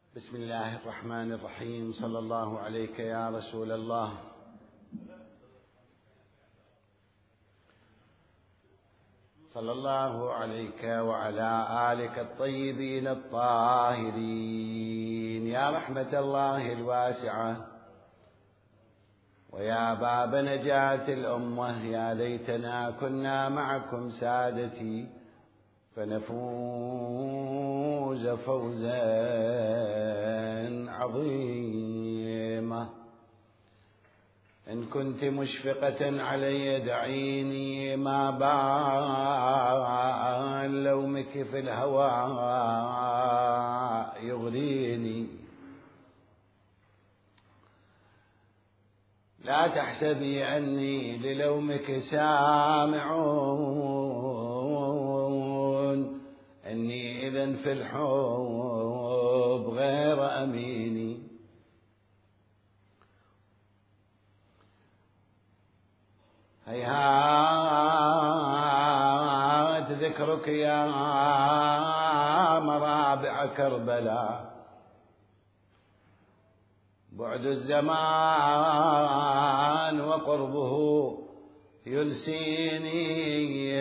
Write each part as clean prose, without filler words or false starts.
بسم الله الرحمن الرحيم. صلى الله عليك يا رسول الله. صلى الله عليك وعلى آلك الطيبين الطاهرين يا رحمة الله الواسعة ويا باب نجاة الأمة. يا ليتنا كنا معكم سادتي فنفوز فوزا عظيما. إن كنت مشفقة علي دعيني، ما بال لومك في الهوى يغريني. لا تحسبي أني للومك سامعون، أني إذن في الحب غير أميني. هيهات ذكرك يا مرابع كربلاء، بعد الزمان وقربه ينسيني.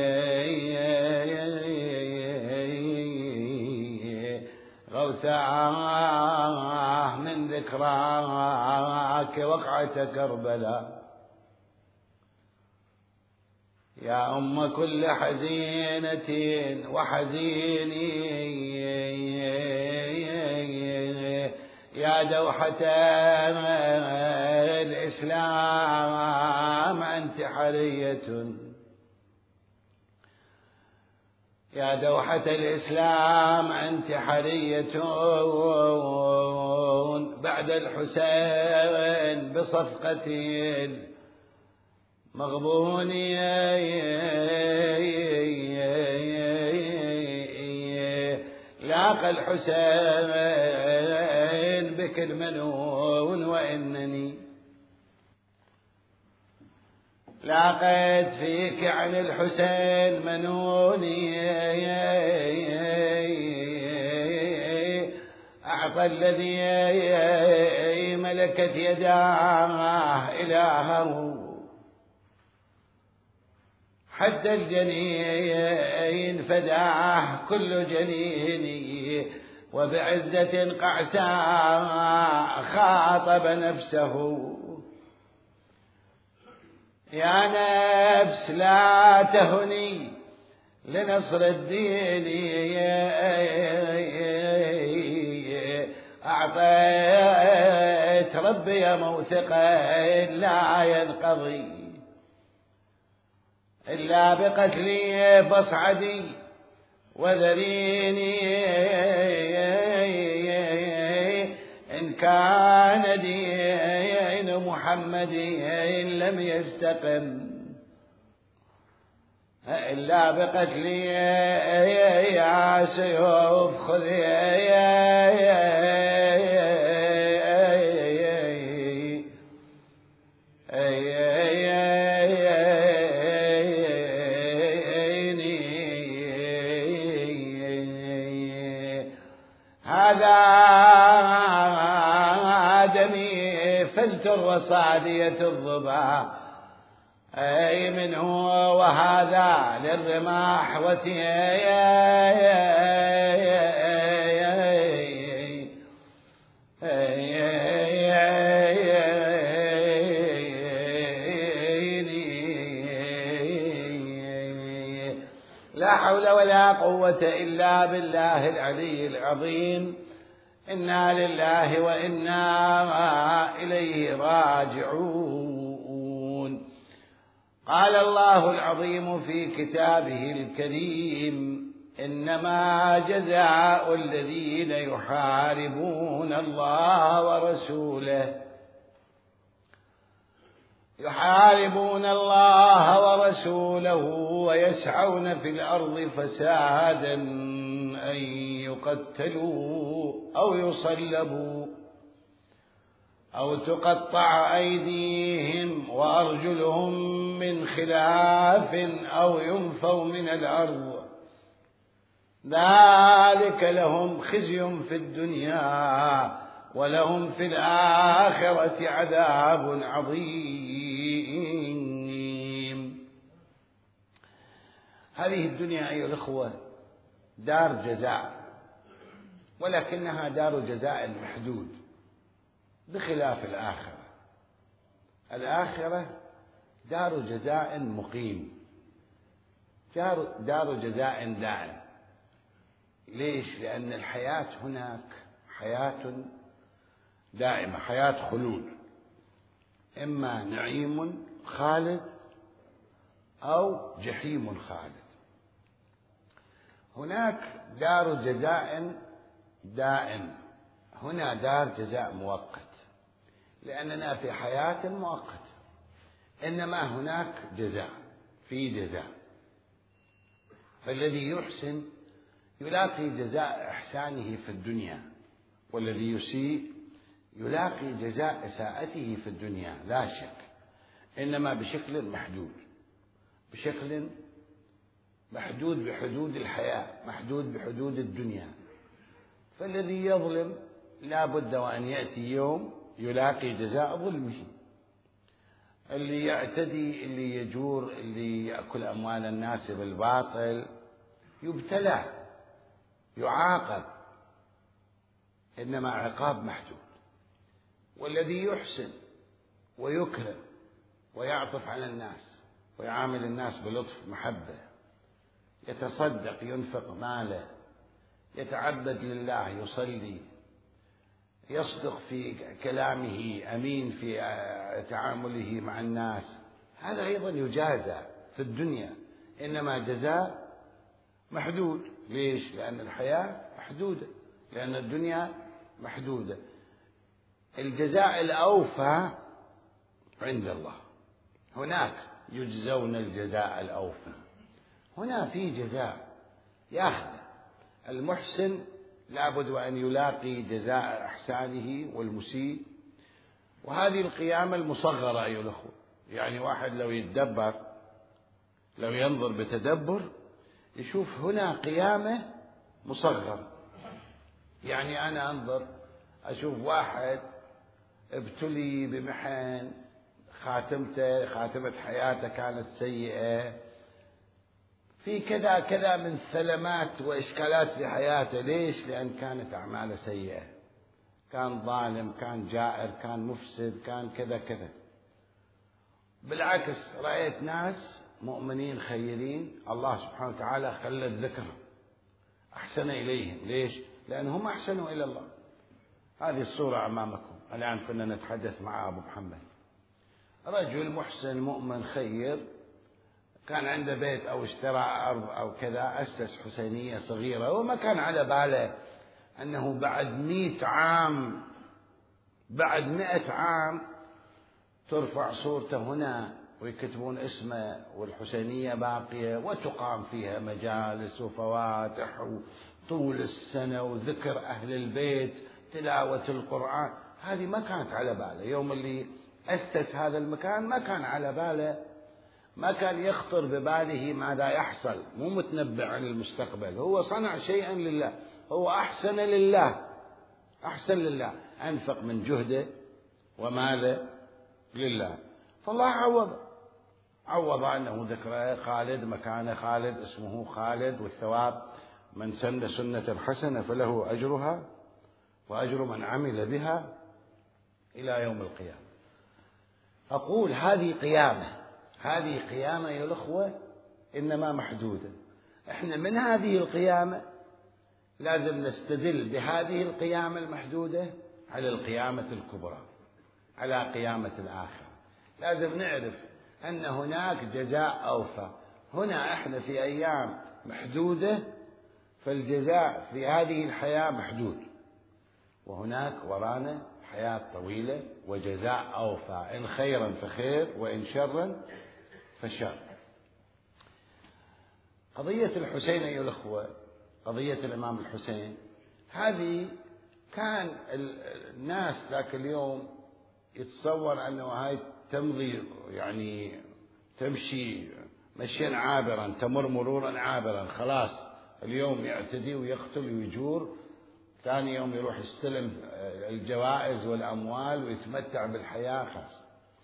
غوثاه من ذكراك وقعة كربلاء. يا أم كل حزينة وحزيني، يا دوحة الإسلام أنت حرية، يا دوحة الإسلام أنت حرية. بعد الحسين بصفقة مغبوني، لاقى الحسين بك المنون، وإنني لاقيت فيك عن الحسين منوني. أعطى الذي ملكت يداه إلهه حد الجنين فداه كل جنيني. وبعزة قعساء خاطب نفسه، يا نفس لا تهني لنصر الدين. أعطيت ربي موثقا لا ينقضي إلا بقتلي، فاصعدي وذريني. إن كان دين محمد لم يستقم إلا بقتلي، يا سيوف خذي. هذا دمي فلتر وصادية الظبا، أي منه وهذا للرماح لا حول ولا قوة إلا بالله العلي العظيم. إنا لله وإنا إليه راجعون. قال الله العظيم في كتابه الكريم: إنما جزاء الذين يحاربون الله ورسوله ويسعون في الأرض فسادا أن يقتلوا أو يصلبوا أو تقطع أيديهم وأرجلهم من خلاف أو ينفوا من الأرض ذلك لهم خزي في الدنيا ولهم في الآخرة عذاب عظيم. هذه الدنيا أيها الأخوة دار جزاء، ولكنها دار جزاء محدود بخلاف الآخرة. الآخرة دار جزاء مقيم، دار جزاء دائم. ليش؟ لأن الحياة هناك حياة دائمة، حياة خلود، إما نعيم خالد أو جحيم خالد. هناك دار جزاء دائم، هنا دار جزاء مؤقت، لأننا في حياة مؤقتة، إنما هناك جزاء، في جزاء. فالذي يحسن يلاقي جزاء إحسانه في الدنيا، والذي يسيء يلاقي جزاء إساءته في الدنيا، لا شك، إنما بشكل محدود، بشكل محدود بحدود الحياة، محدود بحدود الدنيا. فالذي يظلم لا بد وأن يأتي يوم يلاقي جزاء ظلمه. اللي يعتدي، اللي يجور، اللي يأكل أموال الناس بالباطل يبتلى، يعاقب، إنما عقاب محدود. والذي يحسن ويكرم ويعطف على الناس ويعامل الناس بلطف محبة، يتصدق، ينفق ماله، يتعبد لله، يصلي، يصدق في كلامه، أمين في تعامله مع الناس، هذا أيضا يجازى في الدنيا، إنما جزاء محدود. ليش؟ لأن الحياة محدودة، لأن الدنيا محدودة. الجزاء الأوفى عند الله، هناك يجزون الجزاء الأوفى، هنا في جزاء يأخذ المحسن، لابد وأن يلاقي جزاء إحسانه، والمسيء. وهذه القيامة المصغرة أيها الأخوة، يعني واحد لو يتدبر، لو ينظر بتدبر، يشوف هنا قيامة مصغرة. يعني أنا أنظر أشوف واحد ابتلي بمحن، خاتمة حياته كانت سيئة، في كذا كذا من سلمات وإشكالات في حياته. ليش؟ لأن كانت أعماله سيئة، كان ظالم، كان جائر، كان مفسد، كان كذا كذا. بالعكس رأيت ناس مؤمنين خيرين، الله سبحانه وتعالى خلد ذكرهم، أحسن إليهم. ليش؟ لأنهم أحسنوا إلى الله. هذه الصورة أمامكم الآن. كنا نتحدث مع أبو محمد، رجل محسن مؤمن خير، كان عنده بيت أو اشترى أرض أو كذا، أسس حسينية صغيرة، وما كان على باله أنه بعد 100 عام، بعد 100 عام ترفع صورته هنا ويكتبون اسمه، والحسينية باقية، وتقام فيها مجالس وفواتح وطول السنة وذكر أهل البيت، تلاوة القرآن. هذه ما كانت على باله. يوم اللي أسس هذا المكان ما كان على باله، ما كان يخطر بباله ماذا يحصل، مو متنبع عن المستقبل. هو صنع شيئا لله، هو أحسن لله، أحسن لله، أنفق من جهده وماله لله. فالله عوض أنه ذكره خالد، مكانه خالد، اسمه خالد، والثواب من سن سنة حسنة فله أجرها وأجر من عمل بها إلى يوم القيامة. أقول هذه قيامة، هذه قيامة يا الأخوة، إنما محدودة. إحنا من هذه القيامة لازم نستدل بهذه القيامة المحدودة على القيامة الكبرى، على قيامة الآخرة. لازم نعرف أن هناك جزاء أوفى. هنا إحنا في أيام محدودة، فالجزاء في هذه الحياة محدود، وهناك ورانا حياة طويلة وجزاء أوفى، إن خيرا فخير وإن شرا فشر. قضية الحسين أيها الأخوة، قضية الإمام الحسين، هذه كان الناس ذاك اليوم يتصور أنه هاي تمضي، يعني تمشي مشيا عابرا، تمر مرورا عابرا، خلاص اليوم يعتدي ويقتل ويجور، ثاني يوم يروح يستلم الجوائز والأموال ويتمتع بالحياة. خاص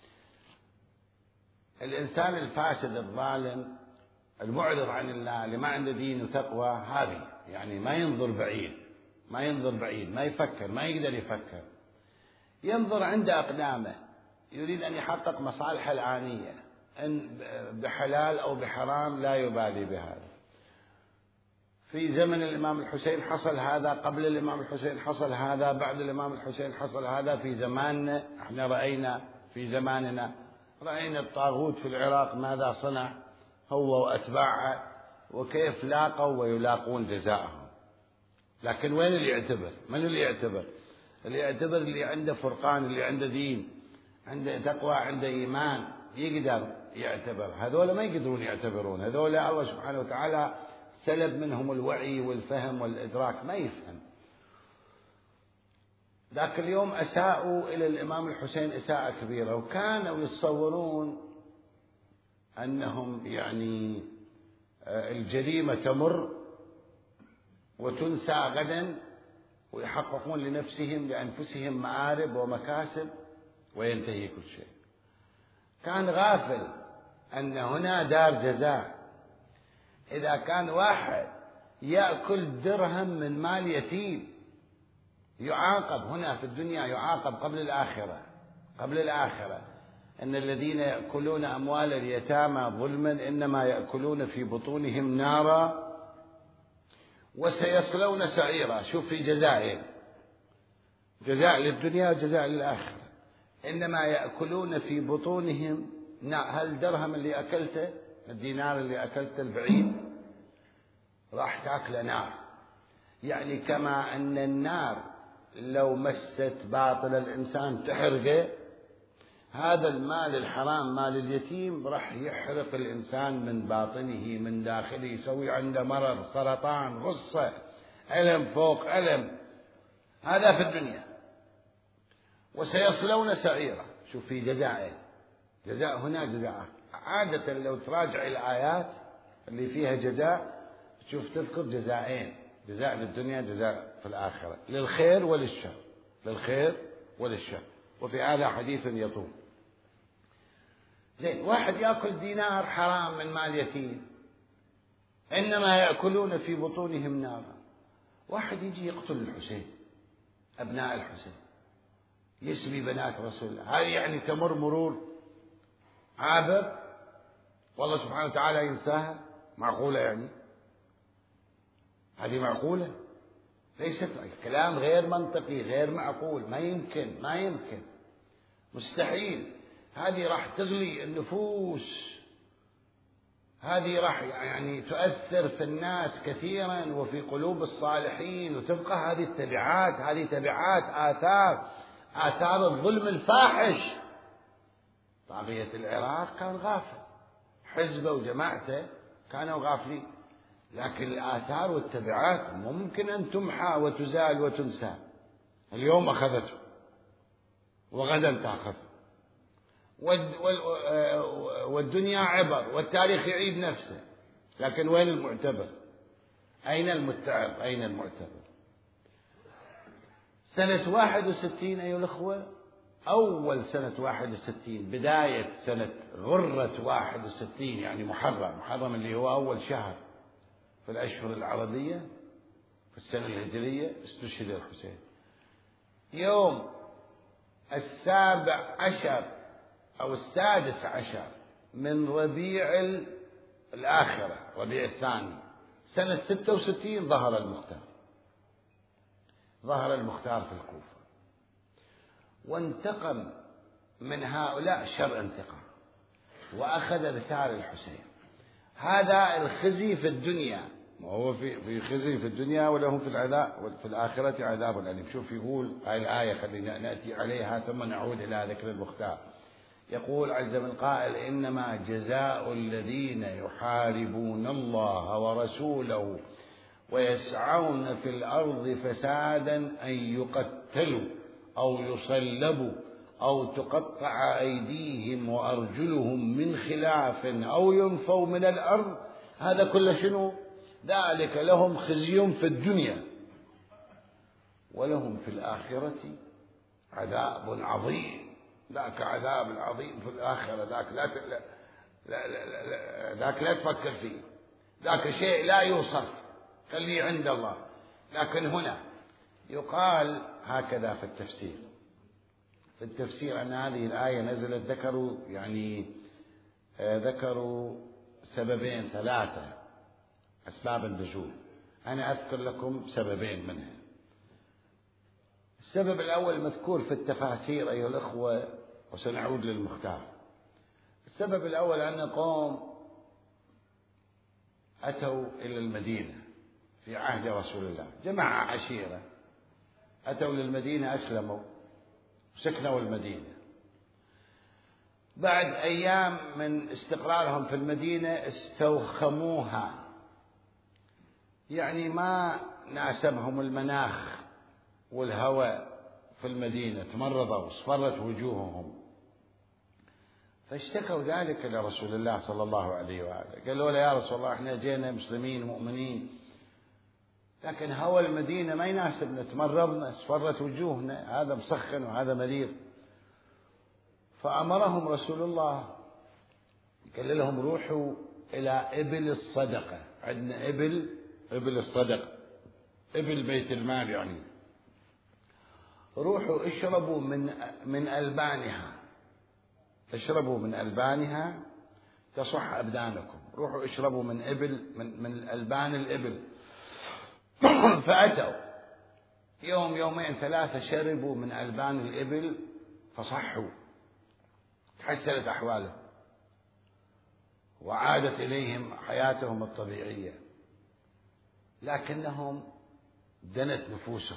الإنسان الفاسد الظالم المعرض عن الله اللي ما عنده دين وتقوى، هذه يعني ما ينظر بعيد، ما يفكر، ما يقدر يفكر، ينظر عند أقدامه، يريد أن يحقق مصالحه الآنية، إن بحلال أو بحرام لا يبالي بهذا. في زمن الإمام الحسين حصل هذا، قبل الإمام الحسين حصل هذا، بعد الإمام الحسين حصل هذا. في زماننا احنا رأينا، في زماننا رأينا الطاغوت في العراق ماذا صنع هو وأتباعه، وكيف لاقوا ويلاقون جزاءهم. لكن وين اللي يعتبر؟ من اللي يعتبر؟ اللي يعتبر اللي عنده فرقان، اللي عنده دين، عنده تقوى، عنده إيمان، يقدر يعتبر. هذول ما يقدرون يعتبرون، هذول الله سبحانه وتعالى سلب منهم الوعي والفهم والإدراك، ما يفهم. ذاك اليوم أساءوا إلى الإمام الحسين إساءة كبيرة، وكانوا يتصورون أنهم يعني الجريمة تمر وتنسى غدا، ويحققون لأنفسهم مآرب ومكاسب وينتهي كل شيء. كان غافل أن هنا دار جزاء. إذا كان واحد يأكل درهم من مال يتيم يعاقب هنا في الدنيا، يعاقب قبل الآخرة. إن الذين يأكلون أموال اليتامى ظلما إنما يأكلون في بطونهم نارا وسيصلون سعيرا. شوف في جزائين، جزاء للدنيا وجزاء للآخرة. إنما يأكلون في بطونهم نار. هل الدرهم اللي أكلته، الدينار اللي أكلته البعيد، راح تأكله نار. يعني كما أن النار لو مست باطل الإنسان تحرقه، هذا المال الحرام مال اليتيم راح يحرق الإنسان من باطنه من داخله، يسوي عنده مرض، سرطان، غصة، ألم فوق ألم. هذا في الدنيا. وسيصلون سعيرا. شوف في جزاء، جزاء هنا جزاء. عادة لو تراجع الآيات اللي فيها جزاء تشوف تذكر جزاءين، جزاء للدنيا جزاء في الآخرة، للخير وللشر، للخير وللشر. وفي هذا حديث يطول. زين، واحد يأكل دينار حرام من مال يتيم إنما يأكلون في بطونهم نارا. واحد يجي يقتل الحسين، أبناء الحسين، يسبي بنات رسول الله، هذه يعني تمر مرور عابر والله سبحانه وتعالى ينساها؟ معقولة يعني؟ هذه معقولة؟ ليست. الكلام غير منطقي، غير معقول، ما يمكن، مستحيل. هذه راح تغلي النفوس، هذه راح يعني تؤثر في الناس كثيرا وفي قلوب الصالحين، وتبقى هذه التبعات، هذه تبعات آثار الظلم الفاحش. طاغية العراق كان غافل، حزبه وجماعته كانوا غافلين، لكن الآثار والتبعات ممكن أن تمحى وتزال وتنسى. اليوم أخذته وغدا تأخذ، والدنيا عبر والتاريخ يعيد نفسه. لكن وين المعتبر؟ أين المتعظ؟ أين المعتبر؟ سنة 61 أيها الأخوة، أول سنة 61، بداية سنة غرة 61، يعني محرم اللي هو أول شهر في الأشهر العربية في السنة الهجرية، استشهد الحسين يوم 17 أو 16 من ربيع الآخرة، ربيع الثاني، سنة 66 ظهر المختار في الكوفة، وانتقم من هؤلاء شر انتقام، وأخذ بثار الحسين. هذا الخزي في الدنيا، وهو في خزي في الدنيا ولهم في العذاب وفي الآخرة عذاب أليم. شوف يقول هاي الآية، خلينا نأتي عليها ثم نعود إلى ذكر المختار. يقول عز من قائل: إنما جزاء الذين يحاربون الله ورسوله ويسعون في الأرض فسادا أن يقتلوا أو يصلبوا أو تقطع أيديهم وأرجلهم من خلاف أو ينفوا من الأرض. هذا كله شنو؟ ذلك لهم خزي في الدنيا ولهم في الآخرة عذاب عظيم. ذاك عذاب العظيم في الآخرة، ذاك ذاك لا تفكر فيه، ذاك شيء لا يوصف، خليه عند الله. لكن هنا يقال هكذا في التفسير، في التفسير أن هذه الآية نزلت، ذكروا سببين 3 أسباب النزول. أنا أذكر لكم سببين منها. السبب الأول مذكور في التفاسير أيها الأخوة، وسنعود للمختار. السبب الأول أن قوم أتوا إلى المدينة في عهد رسول الله، جماعة عشيرة أتوا للمدينة، أسلموا وسكنوا المدينة. بعد أيام من استقرارهم في المدينة استوخموها، يعني ما ناسبهم المناخ والهواء في المدينة، تمرضوا واصفرت وجوههم، فاشتكوا ذلك إلى رسول الله صلى الله عليه وآله. قالوا له: يا رسول الله، احنا جينا مسلمين مؤمنين، لكن هواء المدينة ما يناسبنا، تمرضنا، اصفرت وجوهنا، هذا مسخن وهذا مريض. فأمرهم رسول الله، قال لهم: روحوا إلى إبل الصدقة، عندنا إبل الصدقة، إبل بيت المال، يعني روحوا اشربوا من ألبانها، اشربوا من ألبانها تصح أبدانكم. روحوا اشربوا من من ألبان الإبل. فأتوا يوم 2 3 شربوا من ألبان الإبل فصحوا، تحسنت أحوالهم وعادت إليهم حياتهم الطبيعية، لكنهم دنت نفوسهم،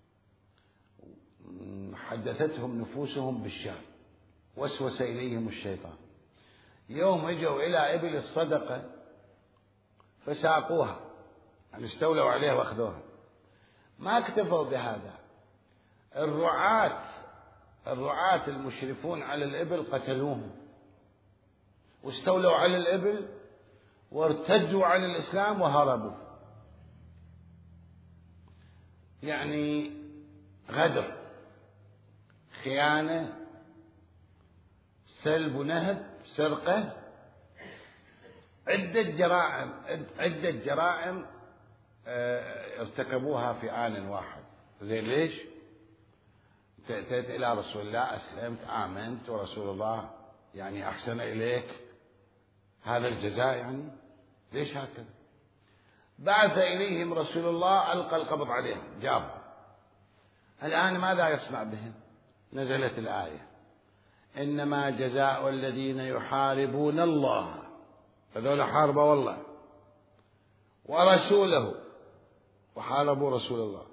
حدثتهم نفوسهم بالشر، وسوس إليهم الشيطان. يوم اجوا إلى إبل الصدقة فساقوها، يعني استولوا عليها وأخذوها. ما اكتفوا بهذا، الرعاة المشرفون على الإبل قتلوهم واستولوا على الإبل وارتدوا عن الإسلام وهربوا. يعني غدر، خيانة، سلب ونهب، سرقة، عدة جرائم ارتكبوها في آن واحد. زي ليش؟ تأتيت إلى رسول الله، أسلمت، آمنت، ورسول الله يعني أحسن إليك، هذا الجزاء، يعني ليش هكذا؟ بعث إليهم رسول الله، ألقى القبض عليهم، جابهم. الآن ماذا يصنع بهم؟ نزلت الآية: إنما جزاء الذين يحاربون الله، هذول حاربوا والله ورسوله، وحاربوا رسول الله،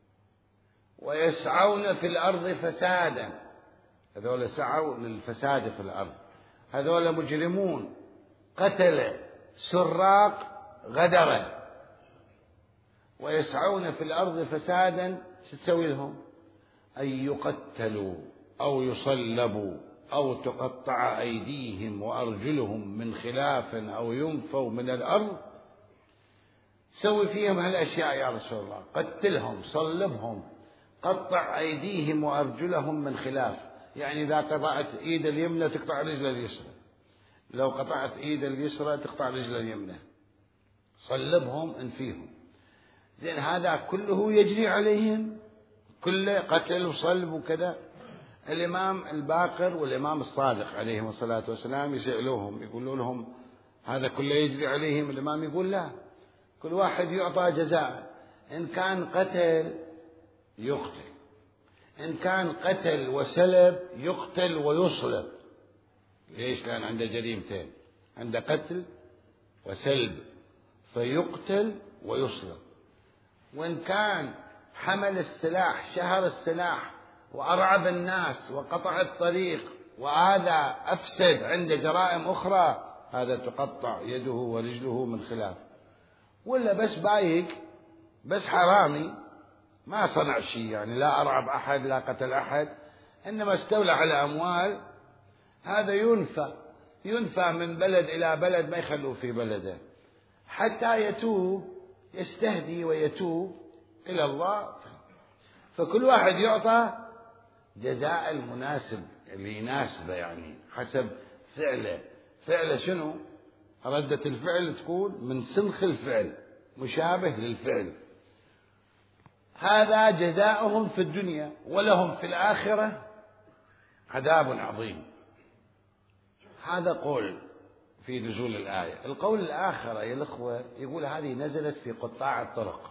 ويسعون في الأرض فسادا، هذول سعوا للفساد في الأرض، هذول مجرمون، قتلة، سراق، غدرة، ويسعون في الأرض فسادا. شو تسوي لهم؟ أن يقتلوا أو يصلبوا أو تقطع أيديهم وأرجلهم من خلاف أو ينفوا من الأرض. سوي فيهم هالأشياء يا رسول الله، قتلهم، صلبهم، قطع أيديهم وأرجلهم من خلاف. يعني إذا قطعت إيد اليمنى تقطع رجل اليسرى، لو قطعت إيد اليسرى تقطع رجل اليمنى، صلبهم، انفيهم. زين، هذا كله يجري عليهم، كله قتل وصلب وكذا. الإمام الباقر والإمام الصادق عليهم الصلاة والسلام يسألوهم، يقولوا لهم هذا كله يجري عليهم؟ الإمام يقول: لا، كل واحد يعطى جزاء. إن كان قتل يقتل، إن كان قتل وسلب يقتل ويصلب. ليش؟ لأن عنده جريمتين، عنده قتل وسلب، فيقتل ويصلب. وإن كان حمل السلاح، شهر السلاح، وأرعب الناس وقطع الطريق، وهذا أفسد عنده جرائم أخرى، هذا تقطع يده ورجله من خلاف. ولا بس بايق، بس حرامي، ما صنع شيء، يعني لا أرعب أحد، لا قتل أحد، إنما استولى على أموال، هذا ينفى من بلد إلى بلد، ما يخلوه في بلده حتى يتوب يستهدي ويتوب إلى الله، فكل واحد يعطى جزاء المناسب اللي يناسبه، يعني حسب فعله. فعله شنو؟ ردة الفعل تكون من سنخ الفعل، مشابه للفعل. هذا جزاؤهم في الدنيا، ولهم في الآخرة عذاب عظيم. هذا قول في نزول الآية. القول الآخر يا الأخوة يقول هذه نزلت في قطاع الطرق،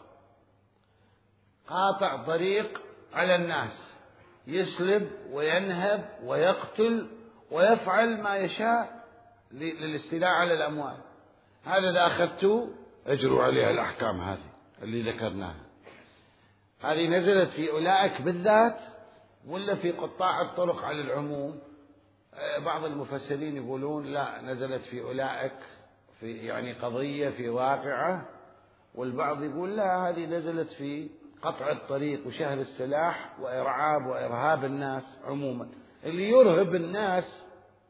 قاطع طريق على الناس، يسلب وينهب ويقتل ويفعل ما يشاء للاستيلاء على الأموال. هذا إذا أخذتوا أجروا عليها الأحكام هذه اللي ذكرناها. هذه نزلت في أولئك بالذات ولا في قطاع الطرق على العموم؟ بعض المفسرين يقولون لا، نزلت في أولئك، في يعني قضية في واقعة. والبعض يقول لا، هذه نزلت في قطع الطريق وشهر السلاح وإرهاب الناس عموما. اللي يرهب الناس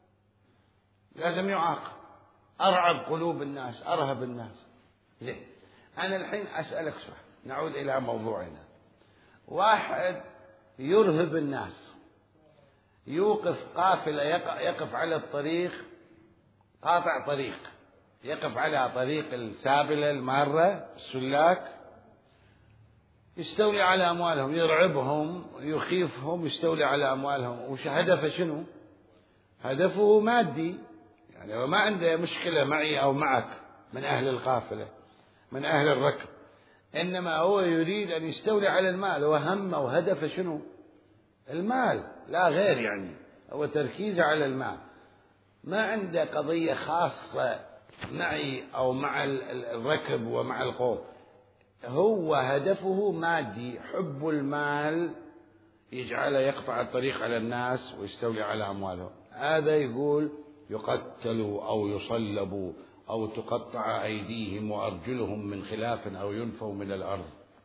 لازم يعاقب. أرعب قلوب الناس، أرهب الناس. زين، أنا الحين أسألك سؤال، نعود إلى موضوعنا. واحد يرهب الناس، يوقف قافلة، يقف على الطريق، قاطع طريق، يقف على طريق السابلة المارة السلاك، يستولي على أموالهم، يرعبهم، يخيفهم، يستولي على أموالهم. وش هدفه؟ شنو هدفه؟ مادي، يعني هو ما عنده مشكلة معي أو معك من أهل القافلة، من أهل الركب، إنما هو يريد أن يستولي على المال. هو همه وهدفه شنو؟ المال لا غير، يعني هو تركيزه على المال، ما عنده قضية خاصة معي أو مع الركب ومع القوم. هو هدفه مادي، حب المال يجعله يقطع الطريق على الناس ويستولي على أموالهم. هذا يقول يقتلوا أو يصلبوا أو تقطع أيديهم وأرجلهم من خلاف أو ينفوا من الأرض.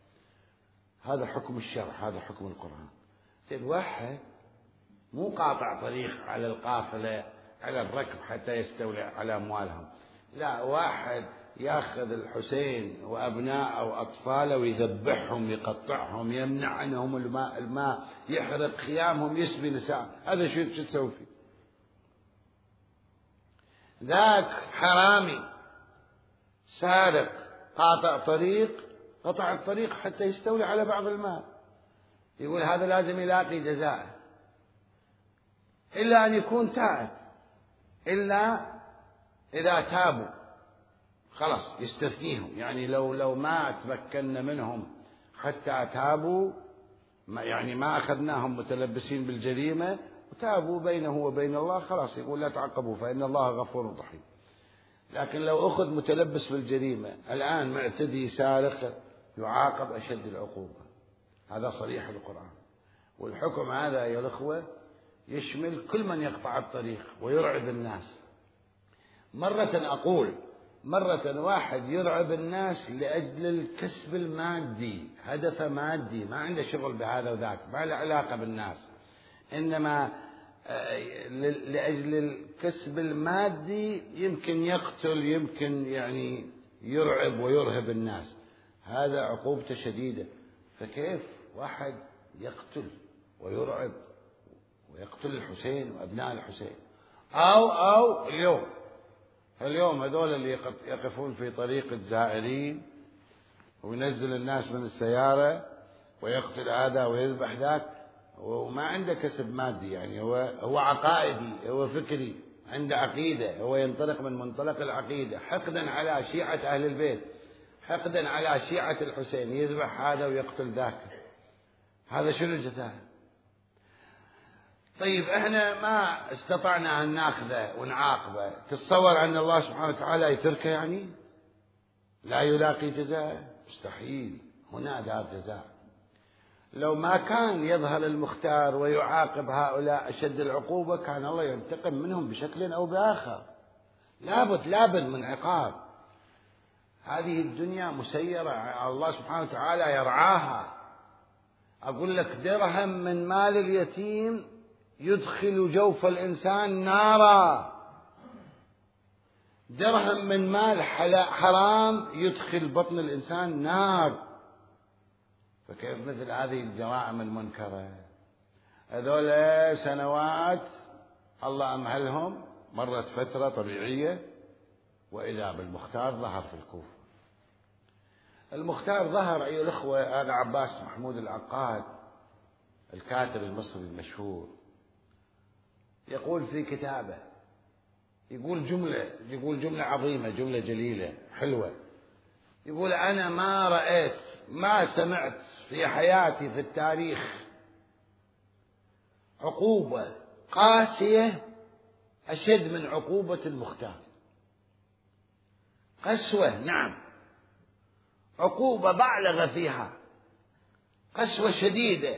هذا حكم الشرع، هذا حكم القرآن. سيد واحد مو قاطع طريق على القافلة على الركب حتى يستولي على أموالهم، لا، واحد ياخذ الحسين وأبناءه وأطفاله ويذبحهم، يقطعهم، يمنع عنهم الماء، يحرق خيامهم، يسبي نساء. هذا شو تسوي فيه؟ ذاك حرامي سارق قاطع طريق، قطع الطريق حتى يستولي على بعض المال، يقول هذا لازم يلاقي جزاء، إلا أن يكون تائب، إلا إذا تابوا خلاص يستثنيهم. يعني لو ما تمكنا منهم حتى تابوا، يعني ما أخذناهم متلبسين بالجريمة وتابوا بينه وبين الله، خلاص يقول لا تعقبوا فإن الله غفور رحيم. لكن لو أخذ متلبس بالجريمة الآن معتدي سارق، يعاقب أشد العقوبة. هذا صريح القرآن. والحكم هذا يا الأخوة يشمل كل من يقطع الطريق ويرعب الناس. مرة واحد يرعب الناس لأجل الكسب المادي، هدفه مادي، ما عنده شغل بهذا وذاك، ما له علاقة بالناس، إنما لأجل الكسب المادي يمكن يقتل، يمكن يعني يرعب ويرهب الناس. هذا عقوبته شديدة. فكيف واحد يقتل ويرعب ويقتل الحسين وأبناء الحسين؟ أو اليوم هذول اللي يقفون في طريق الزائرين وينزل الناس من السيارة ويقتل هذا ويذبح ذاك، وما عنده كسب مادي، يعني هو عقائدي، هو فكري، عنده عقيدة، هو ينطلق من منطلق العقيدة، حقدا على شيعة أهل البيت، حقدا على شيعة الحسين، يذبح هذا ويقتل ذاك. هذا شنو جزاء؟ طيب احنا ما استطعنا أن ناخذه ونعاقبه، تتصور أن الله سبحانه وتعالى يتركه؟ يعني لا يلاقي جزاء؟ مستحيل، هنا دار جزاء. لو ما كان يظهر المختار ويعاقب هؤلاء أشد العقوبة كان الله ينتقم منهم بشكل أو بآخر. لابد من عقاب. هذه الدنيا مسيرة، الله سبحانه وتعالى يرعاها. أقول لك درهم من مال اليتيم يدخل جوف الإنسان نارا، درهم من مال حرام يدخل بطن الإنسان نار، فكيف مثل هذه الجرائم المنكرة؟ هذول سنوات الله أمهلهم، مرت فترة طبيعية، وإذا بالمختار ظهر في الكوفة. المختار ظهر أيها الأخوة، هذا عباس محمود العقاد الكاتب المصري المشهور يقول في كتابه، يقول جملة عظيمة، جملة جليلة حلوة. يقول: أنا ما رأيت، ما سمعت في حياتي في التاريخ عقوبة قاسية أشد من عقوبة المختار. قسوة، نعم، عقوبة بالغ فيها، قسوة شديدة.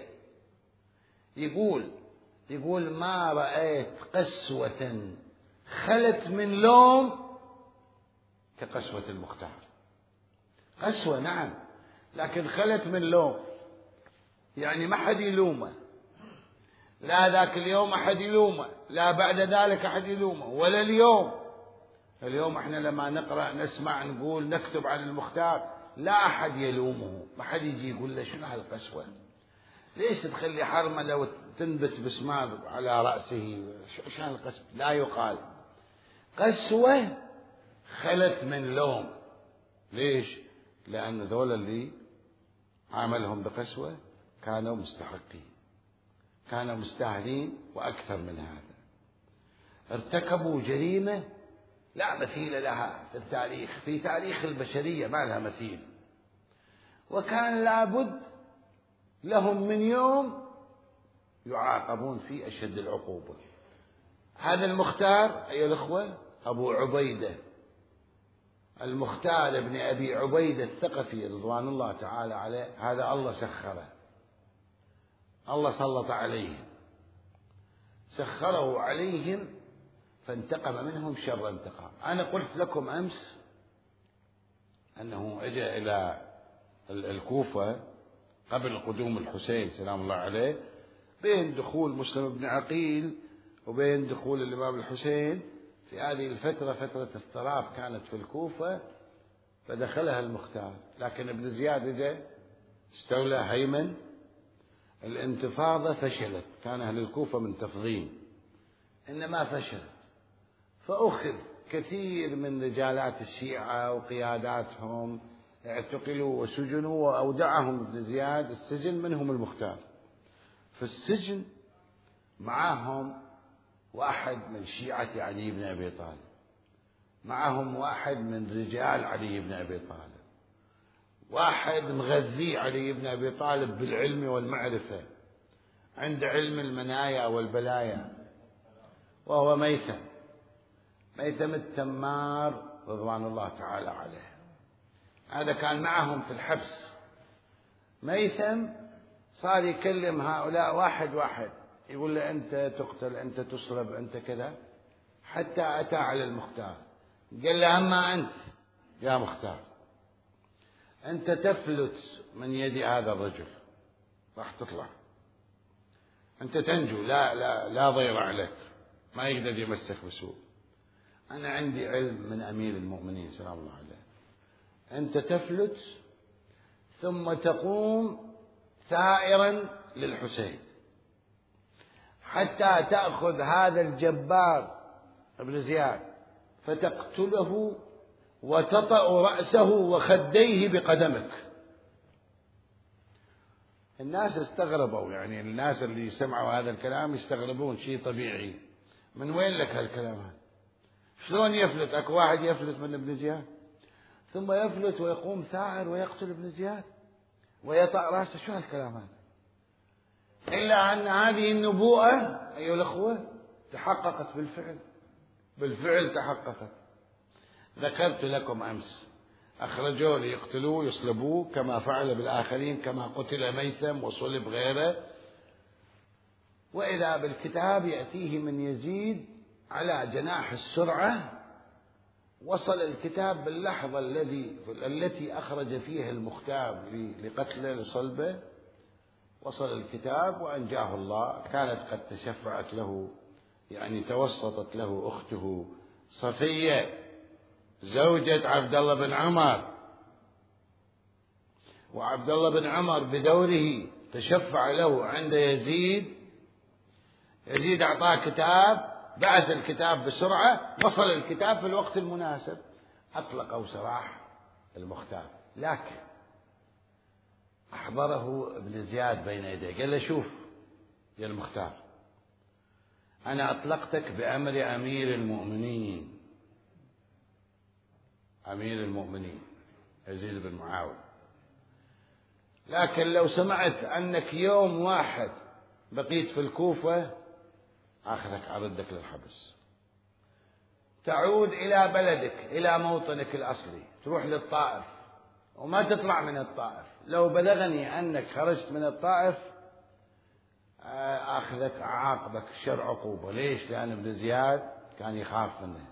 يقول ما رأيت قسوة خلت من لوم كقسوة المختار. قسوة نعم، لكن خلت من لوم، يعني ما حد يلومه، لا ذاك اليوم أحد يلومه، لا بعد ذلك أحد يلومه، ولا اليوم احنا لما نقرأ نسمع نقول نكتب عن المختار لا أحد يلومه، ما حد يجي يقول له شنو هالقسوة، ليش تخلي حرمة وتنبت بسمار على رأسه، شان القسوة؟ لا يقال. قسوة خلت من لوم. ليش؟ لأن ذول اللي عاملهم بقسوة كانوا مستحقين، كانوا مستاهلين، وأكثر من هذا. ارتكبوا جريمة لا مثيل لها في التاريخ، في تاريخ البشرية ما لها مثيل، وكان لابد لهم من يوم يعاقبون فيه أشد العقوبة. هذا المختار أيها الأخوة أبو عبيدة، المختار ابن أبي عبيدة الثقفي رضوان الله تعالى عليه، هذا الله سخره، الله سلط عليه، سخره عليهم فانتقم منهم شر انتقام. أنا قلت لكم أمس أنه أجى إلى الكوفة قبل قدوم الحسين سلام الله عليه، بين دخول مسلم بن عقيل وبين دخول الإمام الحسين، في هذه الفترة فترة اضطراب كانت في الكوفة، فدخلها المختار، لكن ابن زياد جاء استولى هيمن، الانتفاضة فشلت، كان أهل الكوفة منتفضين، إنما فشلت، فأخذ كثير من رجالات الشيعة وقياداتهم اعتقلوا وسجنوا، وأودعهم ابن زياد السجن، منهم المختار. في السجن معهم واحد من شيعة علي بن أبي طالب، معهم واحد من رجال علي بن أبي طالب، واحد مغذي علي بن أبي طالب بالعلم والمعرفة، عند علم المنايا والبلايا، وهو ميثم التمار رضوان الله تعالى عليه. هذا كان معهم في الحبس. ميثم صار يكلم هؤلاء واحد واحد، يقول له أنت تقتل، أنت تصلب، أنت كذا، حتى أتى على المختار قال له: أما أنت يا مختار، أنت تفلت من يد هذا الرجل، راح تطلع، أنت تنجو، لا ضير عليك، ما يقدر يمسك بسوء. أنا عندي علم من أمير المؤمنين سلام الله عليه، أنت تفلت ثم تقوم ثائرا للحسين حتى تأخذ هذا الجبار ابن زياد فتقتله وتطأ رأسه وخديه بقدمك. الناس استغربوا، يعني الناس اللي سمعوا هذا الكلام يستغربون، شيء طبيعي، من وين لك هالكلام هذا؟ شلون يفلت؟ اكو واحد يفلت من ابن زياد ثم يفلت ويقوم ثائر ويقتل ابن زياد ويطأ رأسه؟ شو هالكلام هذا؟ إلا أن هذه النبوءة أيها الأخوة تحققت بالفعل تحققت. ذكرت لكم أمس أخرجوه ليقتلوه يصلبوه كما فعل بالآخرين، كما قتل ميثم وصلب غيره، وإذا بالكتاب يأتيه من يزيد على جناح السرعة. وصل الكتاب باللحظة التي أخرج فيها المختار لقتله لصلبه، وصل الكتاب وأنجاه الله. كانت قد تشفعت له، يعني توسطت له أخته صفية زوجة عبد الله بن عمر، وعبد الله بن عمر بدوره تشفع له عند يزيد. يزيد أعطاه كتاب، بعث الكتاب بسرعة، وصل الكتاب في الوقت المناسب، أطلقوا سراح المختار. لكن أحضره ابن زياد بين يديه، قال له: شوف يا المختار، أنا أطلقتك بأمر أمير المؤمنين، أمير المؤمنين يزيد بن معاوية، لكن لو سمعت أنك يوم واحد بقيت في الكوفة أخذك أردك للحبس، تعود إلى بلدك، إلى موطنك الأصلي، تروح للطائف وما تطلع من الطائف. لو بلغني أنك خرجت من الطائف أخذك أعاقبك شر عقوبة. ليش؟ لأن ابن زياد كان يخاف منه.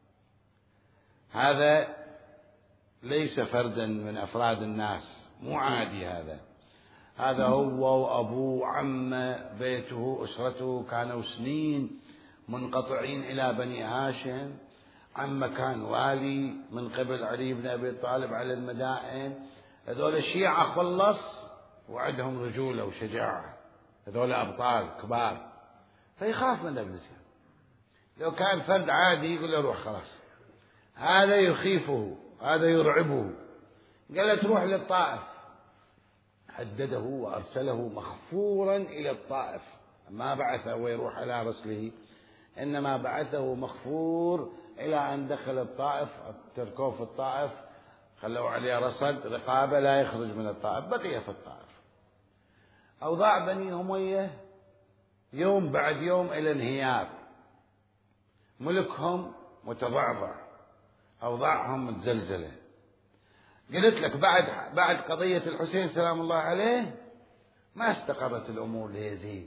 هذا ليس فردا من أفراد الناس، مو عادي. هذا هو وأبوه عمه، بيته، أسرته كانوا سنين منقطعين إلى بني هاشم. عمه كان والي من قبل علي بن أبي طالب على المدائن. هذول الشيعة خلص وعندهم رجولة وشجاعة، هذول أبطال كبار، فيخاف من ابن زياد. لو كان فرد عادي يقول له روح خلاص، هذا يخيفه، هذا يرعبه. قال له تروح للطائف. هدده وأرسله مخفورا إلى الطائف، ما بعثه ويروح على رسله، إنما بعثه مخفور إلى أن دخل الطائف. تركوه في الطائف، خلوا عليه رصد رقابة لا يخرج من الطائف، بقي في الطائف. أوضاع بني أمية يوم بعد يوم إلى انهيار، ملكهم متضعضع، أوضاعهم متزلزلة. قلت لك بعد قضية الحسين سلام الله عليه ما استقرت الأمور ليزيد،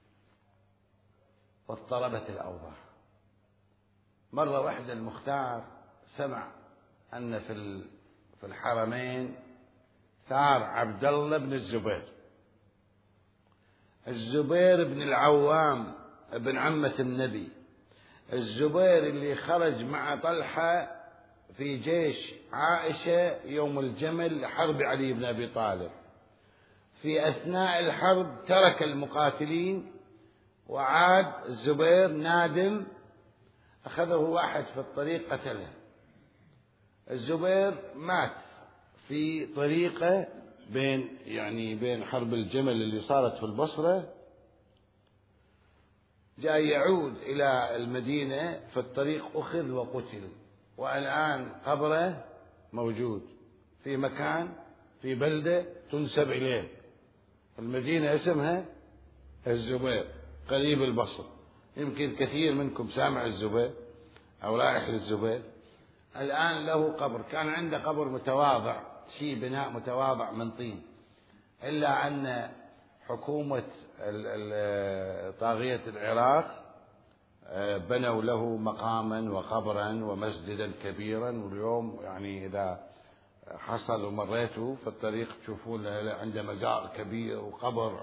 واضطربت الأوضاع. مرة واحدة المختار سمع أن في الحرمين ثار عبد الله بن الزبير، الزبير بن العوام ابن عمة النبي، الزبير اللي خرج مع طلحة في جيش عائشة يوم الجمل لحرب علي بن أبي طالب. في أثناء الحرب ترك المقاتلين وعاد الزبير نادم، أخذه واحد في الطريق قتله. الزبير مات في طريقه بين حرب الجمل اللي صارت في البصرة، جاء يعود إلى المدينة، في الطريق أخذ وقتل، والآن قبره موجود في مكان في بلدة تنسب إليه، المدينة اسمها الزبير قريب البصر. يمكن كثير منكم سامع الزبير أو رايح للزبير. الآن له قبر، كان عنده قبر متواضع، شيء بناء متواضع من طين، إلا أن حكومة طاغية العراق بنوا له مقاما وقبرا ومسجدا كبيرا. واليوم يعني إذا حصل ومريتوا في الطريق تشوفون عنده مزار كبير وقبر.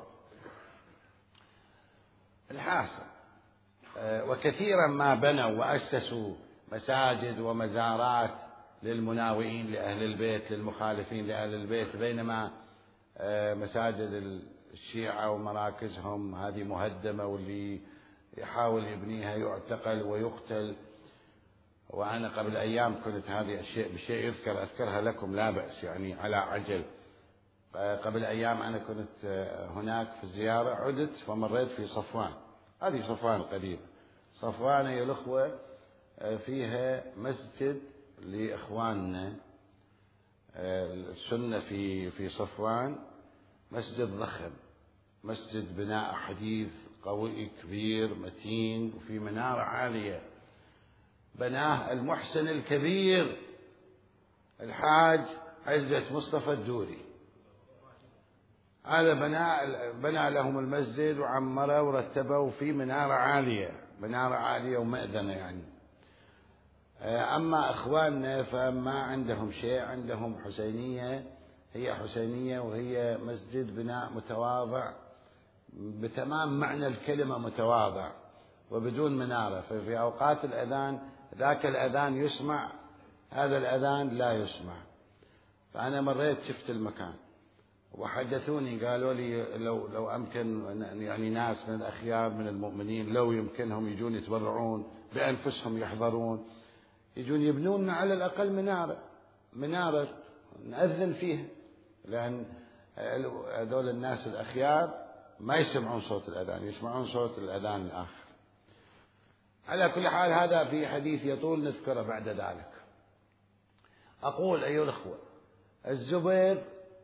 الحاصل وكثيرا ما بنوا وأسسوا مساجد ومزارات للمناوئين لأهل البيت، للمخالفين لأهل البيت، بينما مساجد الشيعة ومراكزهم هذه مهدمة، واللي يحاول يبنيها يعتقل ويقتل. وأنا قبل أيام كنت هذه الشيء بشيء أذكرها لكم لا بأس يعني على عجل. قبل أيام أنا كنت هناك في الزيارة، عدت فمريت في صفوان، هذه صفوان قريبة. صفوان يا الأخوة فيها مسجد لإخواننا السنة في صفوان، مسجد ضخم، مسجد بناء حديث قوي كبير متين، وفي منارة عالية بناه المحسن الكبير الحاج عزة مصطفى الدوري. هذا بنى لهم المسجد وعمره ورتبه، وفي منارة عالية ومأذنة يعني. أما إخواننا فما عندهم شيء، عندهم حسينية، هي حسينية وهي مسجد بناء متواضع بتمام معنى الكلمة متواضع وبدون منارة. ففي أوقات الأذان ذاك الأذان يسمع هذا الأذان لا يسمع. فأنا مريت شفت المكان وحدثوني قالوا لي لو أمكن يعني ناس من الأخيار من المؤمنين لو يمكنهم يجون يتبرعون بأنفسهم يحضرون، يجون يبنون على الأقل منارة نأذن فيها، لأن هذول الناس الأخيار ما يسمعون صوت الأذان، يسمعون صوت الأذان الآخر. على كل حال هذا في حديث يطول نذكره بعد ذلك. أقول أيها الأخوة، الزبير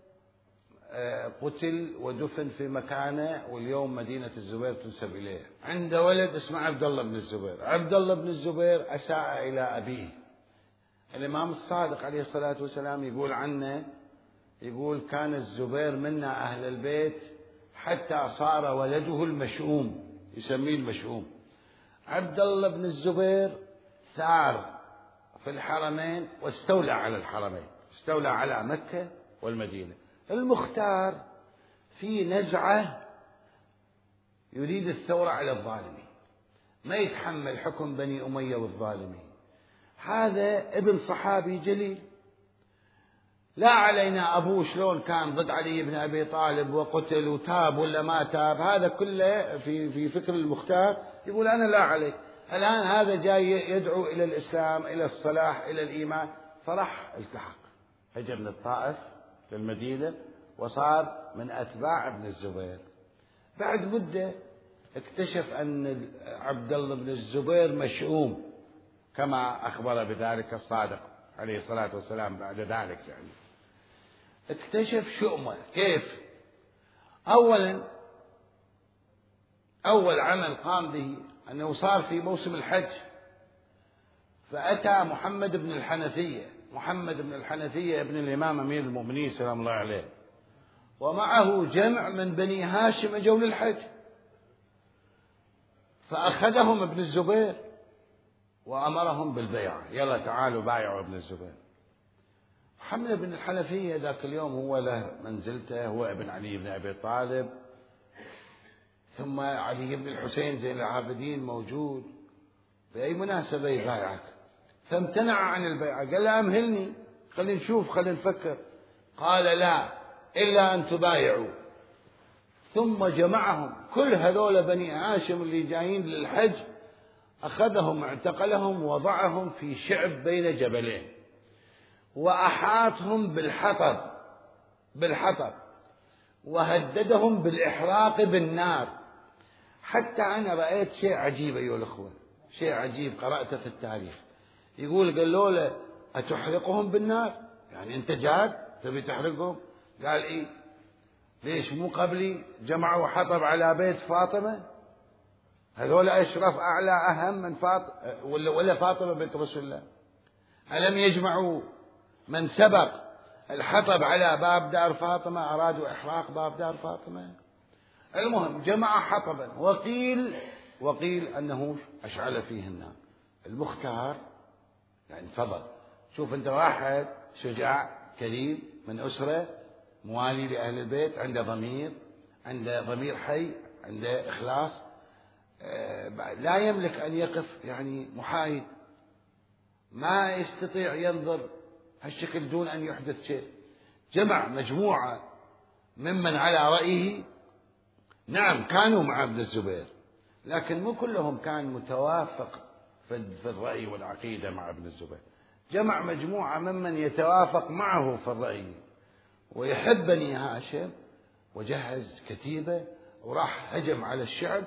قتل ودفن في مكانه، واليوم مدينة الزبير تنسب إليه. عنده ولد اسمه عبد الله بن الزبير. عبد الله بن الزبير أساء إلى أبيه. الإمام الصادق عليه الصلاة والسلام يقول عنه، يقول كان الزبير منا أهل البيت حتى صار ولده المشؤوم، يسميه المشؤوم. عبد الله بن الزبير ثار في الحرمين واستولى على الحرمين، استولى على مكة والمدينة. المختار في نزعة يريد الثورة على الظالمين، ما يتحمل حكم بني أمية والظالمين. هذا ابن صحابي جليل، لا علينا أبوه شلون كان ضد علي بن أبي طالب وقتل وتاب ولا ما تاب، هذا كله في فكر المختار. يقول أنا لا علي. الآن هذا جاي يدعو إلى الإسلام، إلى الصلاح، إلى الإيمان، فراح التحق، هجر من الطائف للمدينة وصار من أتباع ابن الزبير. بعد مدة اكتشف أن عبد الله بن الزبير مشؤوم كما أخبر بذلك الصادق عليه الصلاة والسلام. بعد ذلك يعني اكتشف شؤمه. كيف؟ أول عمل قام به أنه صار في موسم الحج، فأتى محمد بن الحنفية ابن الإمام أمير المؤمنين سلام الله عليه، ومعه جمع من بني هاشم أجوا للحج، فأخذهم ابن الزبير وأمرهم بالبيعة، يلا تعالوا بايعوا ابن الزبير. محمد بن الحنفية ذاك اليوم هو له منزلته، هو ابن علي بن أبي طالب، ثم علي بن الحسين زين العابدين موجود، بأي مناسبة يبايعك؟ فامتنع عن البيعة، قال له أمهلني، خلينا نشوف، خلينا نفكر. قال لا، إلا أن تبايعوا. ثم جمعهم كل هذول بني هاشم اللي جايين للحج، أخذهم اعتقلهم ووضعهم في شعب بين جبلين، وأحاطهم بالحطب وهددهم بالإحراق بالنار. حتى أنا رأيت شيء عجيب أيها الأخوة، شيء عجيب قرأته في التاريخ. يقول قالوا له أتحرقهم بالنار؟ يعني أنت جاد تبي تحرقهم؟ قال إيه. ليش؟ مو قبلي جمعوا حطب على بيت فاطمة؟ هذول أشرف أعلى أهم من فاطمة ولا فاطمة بنت رسول الله؟ ألم يجمعوا من سبق الحطب على باب دار فاطمة؟ أرادوا إحراق باب دار فاطمة. المهم جمع حطبا، وقيل أنه أشعل فيه النار. المختار يعني تفضل، شوف أنت واحد شجاع كريم من أسرة موالي لأهل البيت، عنده ضمير حي، عنده إخلاص، لا يملك أن يقف يعني محايد، ما يستطيع ينظر هالشكل دون أن يحدث شيء. جمع مجموعة ممن على رأيه، نعم كانوا مع ابن الزبير، لكن مو كلهم كان متوافق في الرأي والعقيدة مع ابن الزبير. جمع مجموعة ممن يتوافق معه في الرأي ويحب بني هاشم، وجهز كتيبة وراح هجم على الشعب،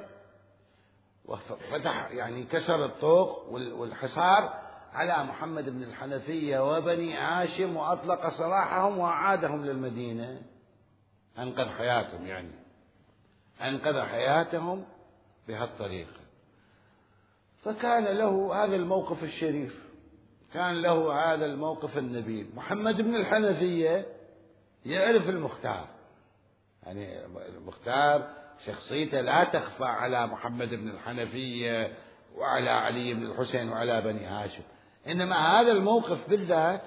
وفتح يعني كسر الطوق والحصار على محمد بن الحنفية وبني هاشم، وأطلق سراحهم وأعادهم للمدينة. أنقذ حياتهم، يعني أنقذ حياتهم بهالطريقة. فكان له هذا الموقف الشريف، كان له هذا الموقف النبيل. محمد بن الحنفية يعرف المختار، يعني المختار شخصيته لا تخفى على محمد بن الحنفية وعلى علي بن الحسين وعلى بني هاشم، إنما هذا الموقف بالذات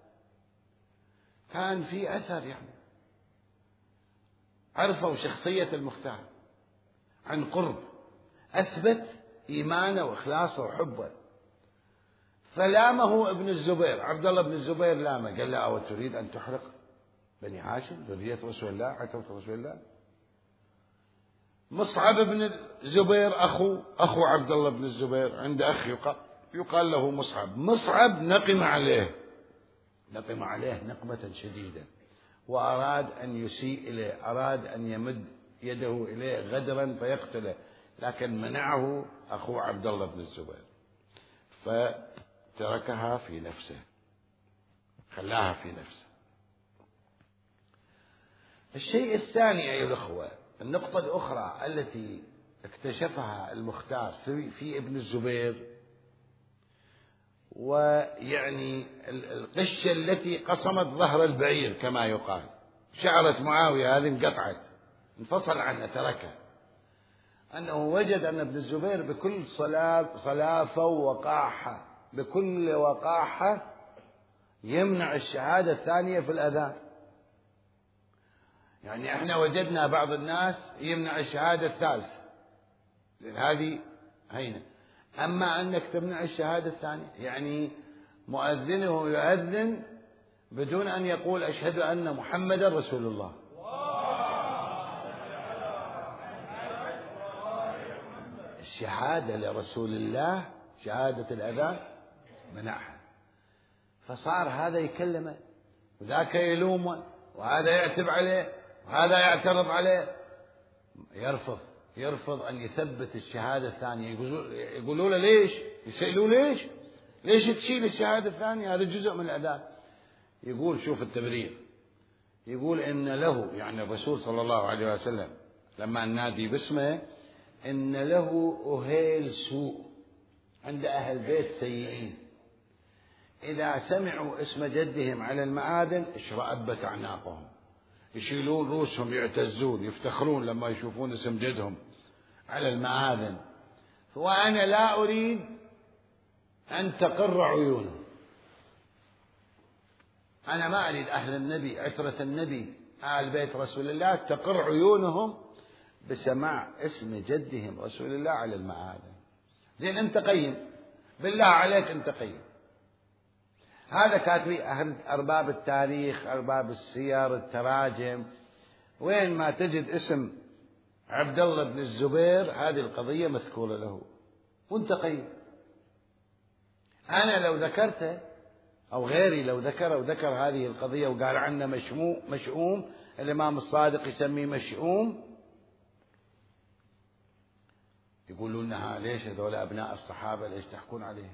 كان فيه أثر، يعني عرفوا شخصية المختار عن قرب، أثبت إيمانه وإخلاصه وحبه. فلامه ابن الزبير، عبد الله بن الزبير لامه، قال له: أو تريد أن تحرق بني هاشم ذرية رسول الله عترة رسول الله؟ مصعب بن الزبير أخو عبد الله بن الزبير، عنده أخ يقال له مصعب نقم عليه نقمة شديدة، وأراد أن يسيء إليه، أراد أن يمد يده إليه غدرا فيقتله، لكن منعه أخو عبد الله بن الزبير، فتركها في نفسه، خلاها في نفسه. الشيء الثاني أيها الأخوة، النقطة الأخرى التي اكتشفها المختار في ابن الزبير، ويعني القشة التي قصمت ظهر البعير كما يقال، شعرت معاوية هذه انقطعت، انفصل عنها، تركها، أنه وجد أن ابن الزبير بكل صلافة ووقاحة، بكل وقاحة يمنع الشهادة الثانية في الأذان. يعني احنا وجدنا بعض الناس يمنع الشهادة الثالثة، لأن هذه هينة، أما أنك تمنع الشهادة الثانية، يعني مؤذنه يؤذن بدون أن يقول: أشهد أن محمدا رسول الله. الشهادة لرسول الله، شهادة الأذان، منعها، فصار هذا يكلمه وذاك يلومه، وهذا يعتب عليه وهذا يعترض عليه، يرفض أن يثبت الشهادة الثانية. يقولوا له: ليش؟ يسألوا: ليش تشيل الشهادة الثانية؟ هذا جزء من الأذان. يقول: شوف التبرير، يقول: إن له، يعني الرسول صلى الله عليه وسلم لما نادي باسمه، إن له أهيل سوء، عند أهل بيت سيئين، إذا سمعوا اسم جدهم على المآذن اشرأبت أعناقهم، يشيلون رؤوسهم، يعتزون، يفتخرون لما يشوفون اسم جدهم على المآذن. وأنا لا أريد أن تقر عيونهم، أنا ما أريد أهل النبي، عترة النبي، آل بيت رسول الله، تقر عيونهم بسماع اسم جدهم رسول الله على المآذن. زين، أنت قيم، بالله عليك أنت قيم. هذا كاتبي أرباب التاريخ، أرباب السير، التراجم، وين ما تجد اسم عبد الله بن الزبير هذه القضية مذكورة له، وانت قيم. أنا لو ذكرته أو غيري لو ذكر هذه القضية وقال عنه مشؤوم، الإمام الصادق يسميه مشؤوم، يقولون لها: ليش هذول أبناء الصحابة ليش تحكون عليه؟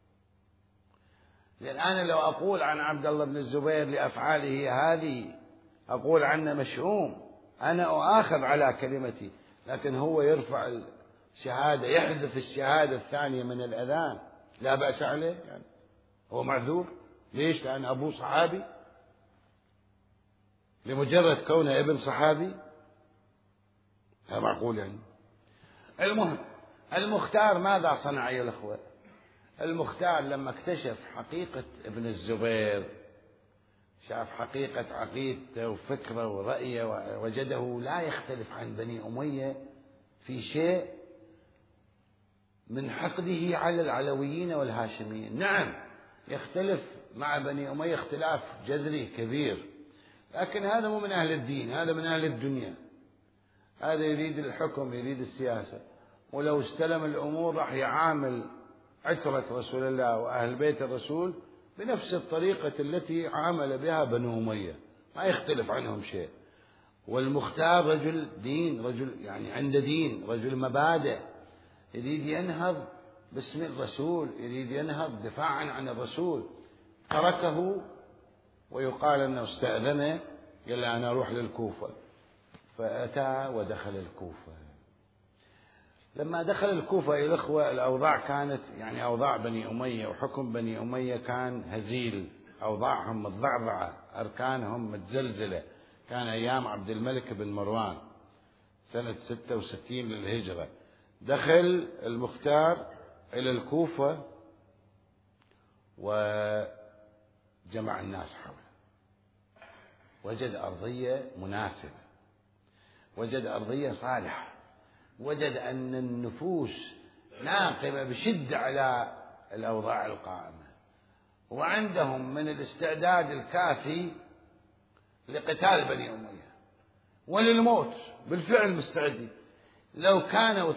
لأن أنا لو أقول عن عبد الله بن الزبير لأفعاله هذه أقول عنه مشؤوم، أنا أؤاخذ على كلمتي، لكن هو يرفع الشهادة، يحذف الشهادة الثانية من الأذان، لا بأس عليه، يعني هو معذور. ليش؟ لأن أبوه صحابي، لمجرد كونه ابن صحابي، هذا معقول يعني. المهم، المختار ماذا صنع أيها الأخوة؟ المختار لما اكتشف حقيقة ابن الزبير، شاف حقيقة عقيدته وفكره ورأيه، وجده لا يختلف عن بني أمية في شيء من حقده على العلويين والهاشميين. نعم، يختلف مع بني أمية اختلاف جذري كبير، لكن هذا مو من أهل الدين، هذا من أهل الدنيا، هذا يريد الحكم، يريد السياسة، ولو استلم الأمور راح يعامل عترة رسول الله وأهل بيت الرسول بنفس الطريقة التي عامل بها بنو أمية، ما يختلف عنهم شيء. والمختار رجل دين، رجل يعني عنده دين، رجل مبادئ، يريد ينهض باسم الرسول، يريد ينهض دفاعا عن الرسول، تركه ويقال أنه استأذنه، قال له: أنا أروح للكوفة، فأتى ودخل الكوفة. لما دخل الكوفة يا الأخوة، الأوضاع كانت يعني أوضاع بني أمية، وحكم بني أمية كان هزيل، أوضاعهم متضعضعة، أركانهم متزلزلة، كان أيام عبد الملك بن مروان سنة 66 للهجرة. دخل المختار إلى الكوفة وجمع الناس حوله، وجد أرضية مناسبة، وجد أرضية صالحة، وجد أن النفوس ناقمة بشدة على الأوضاع القائمة، وعندهم من الاستعداد الكافي لقتال بني أمية وللموت، بالفعل مستعدين. لو كانوا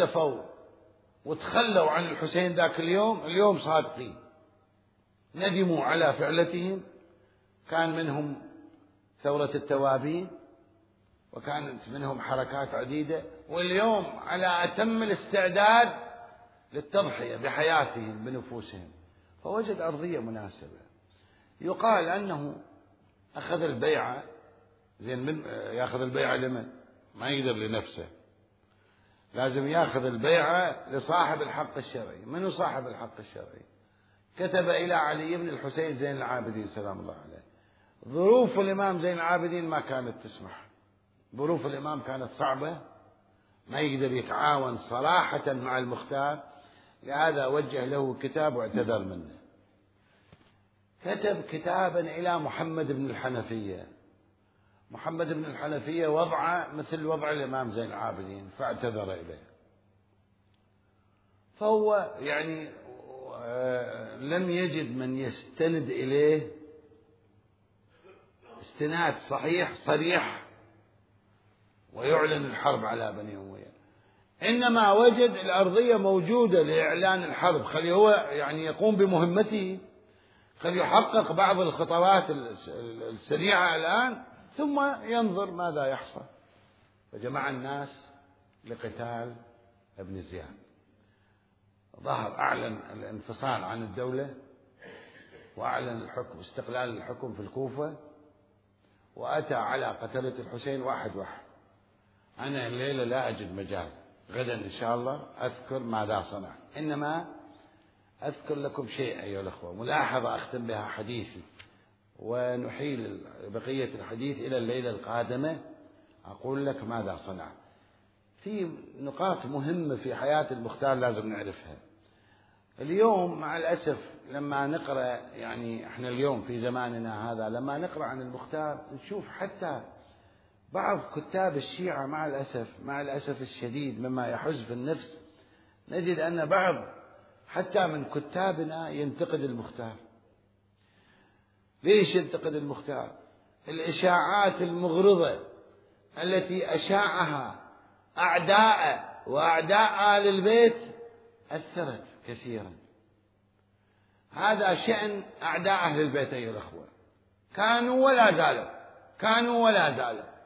وتخلوا عن الحسين ذاك اليوم صادقين، ندموا على فعلتهم. كان منهم ثورة التوابين، وكانت منهم حركات عديدة، واليوم على أتم الاستعداد للتضحية بحياتهم بنفوسهم. فوجد أرضية مناسبة. يقال أنه أخذ البيعة، زين يأخذ البيعة لمن؟ ما يقدر لنفسه، لازم يأخذ البيعة لصاحب الحق الشرعي. منو صاحب الحق الشرعي؟ كتب إلى علي بن الحسين زين العابدين سلام الله عليه. ظروف الإمام زين العابدين ما كانت تسمح، ظروف الإمام كانت صعبة، ما يقدر يتعاون صراحة مع المختار، لهذا وجه له كتاب واعتذر منه. كتب كتابا إلى محمد بن الحنفية. محمد بن الحنفية وضعه مثل وضع الإمام زين العابدين، فاعتذر إليه. فهو يعني لم يجد من يستند إليه استناد صريح ويعلن الحرب على بني أمية، إنما وجد الأرضية موجودة لإعلان الحرب. خلي هو يعني يقوم بمهمته، خلي يحقق بعض الخطوات السريعة الآن، ثم ينظر ماذا يحصل. فجمع الناس لقتال ابن زياد. أعلن الانفصال عن الدولة، وأعلن الحكم استقلال الحكم في الكوفة، وأتى على قتلة الحسين واحد. أنا الليلة لا أجد مجال، غدا إن شاء الله أذكر ماذا صنع، إنما أذكر لكم شيء أيها الأخوة، ملاحظة أختم بها حديثي، ونحيل بقية الحديث إلى الليلة القادمة أقول لك ماذا صنع. في نقاط مهمة في حياة المختار لازم نعرفها. اليوم مع الأسف لما نقرأ، يعني احنا اليوم في زماننا هذا لما نقرأ عن المختار نشوف حتى بعض كتاب الشيعة مع الأسف الشديد مما يحز في النفس، نجد أن بعض حتى من كتابنا ينتقد المختار. ليش ينتقد المختار؟ الإشاعات المغرضة التي أشاعها أعداء وأعداء آل البيت أثرت كثيرا. هذا شأن أعداء أهل البيت أيها الأخوة، كانوا ولا زالوا.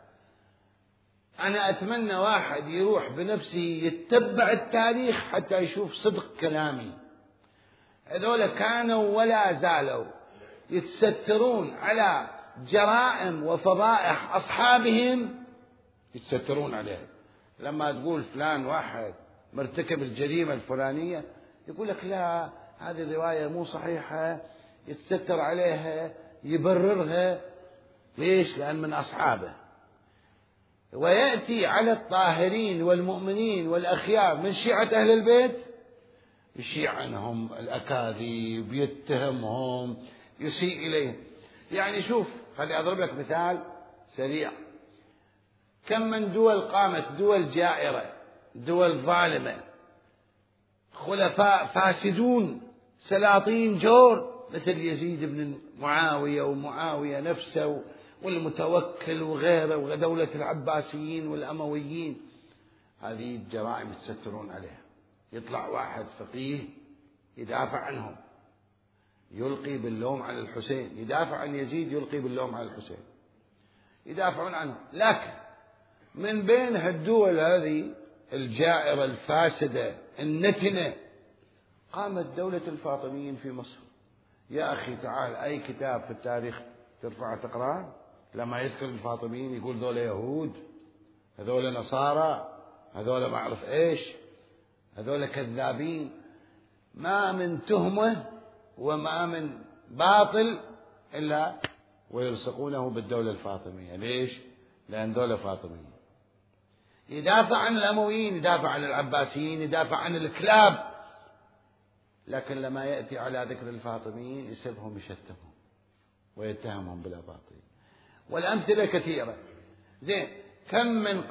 أنا أتمنى واحد يروح بنفسه يتبع التاريخ حتى يشوف صدق كلامي. هذول كانوا ولا زالوا يتسترون على جرائم وفضائح أصحابهم، يتسترون عليه. لما تقول فلان واحد مرتكب الجريمة الفلانية، يقول لك لا هذه الرواية مو صحيحة، يتستر عليها، يبررها. ليش؟ لأن من أصحابه. ويأتي على الطاهرين والمؤمنين والأخيار من شيعة أهل البيت يشيع عنهم الأكاذيب، يتهمهم، يسيء إليهم. يعني شوف، خلي أضرب لك مثال سريع. كم من دول قامت، دول جائرة، دول ظالمة، خلفاء فاسدون، سلاطين جور، مثل يزيد بن معاوية ومعاوية نفسه والمتوكل وغيره، ودولة العباسيين والأمويين. هذه الجرائم يتسترون عليها. يطلع واحد فقيه يدافع عنهم، يلقي باللوم على الحسين، يدافع عن يزيد يلقي باللوم على الحسين، يدافعون عنه. لكن من بين هالدول هذه الجائرة الفاسدة النتنة قامت دولة الفاطميين في مصر. يا أخي تعال، أي كتاب في التاريخ ترفع تقرأ لما يذكر الفاطميين يقول ذول يهود، هذول نصارى، هذول ما أعرف إيش، هذول كذابين. ما من تهمة وما من باطل إلا ويلصقونه بالدولة الفاطمية. ليش؟ لأن دولة فاطمية. يدافع عن الأمويين، يدافع عن العباسيين، يدافع عن الكلاب، لكن لما يأتي على ذكر الفاطميين يسبهم يشتمهم ويتهمهم بالأباطيل. والأمثلة كثيرة. زين، كم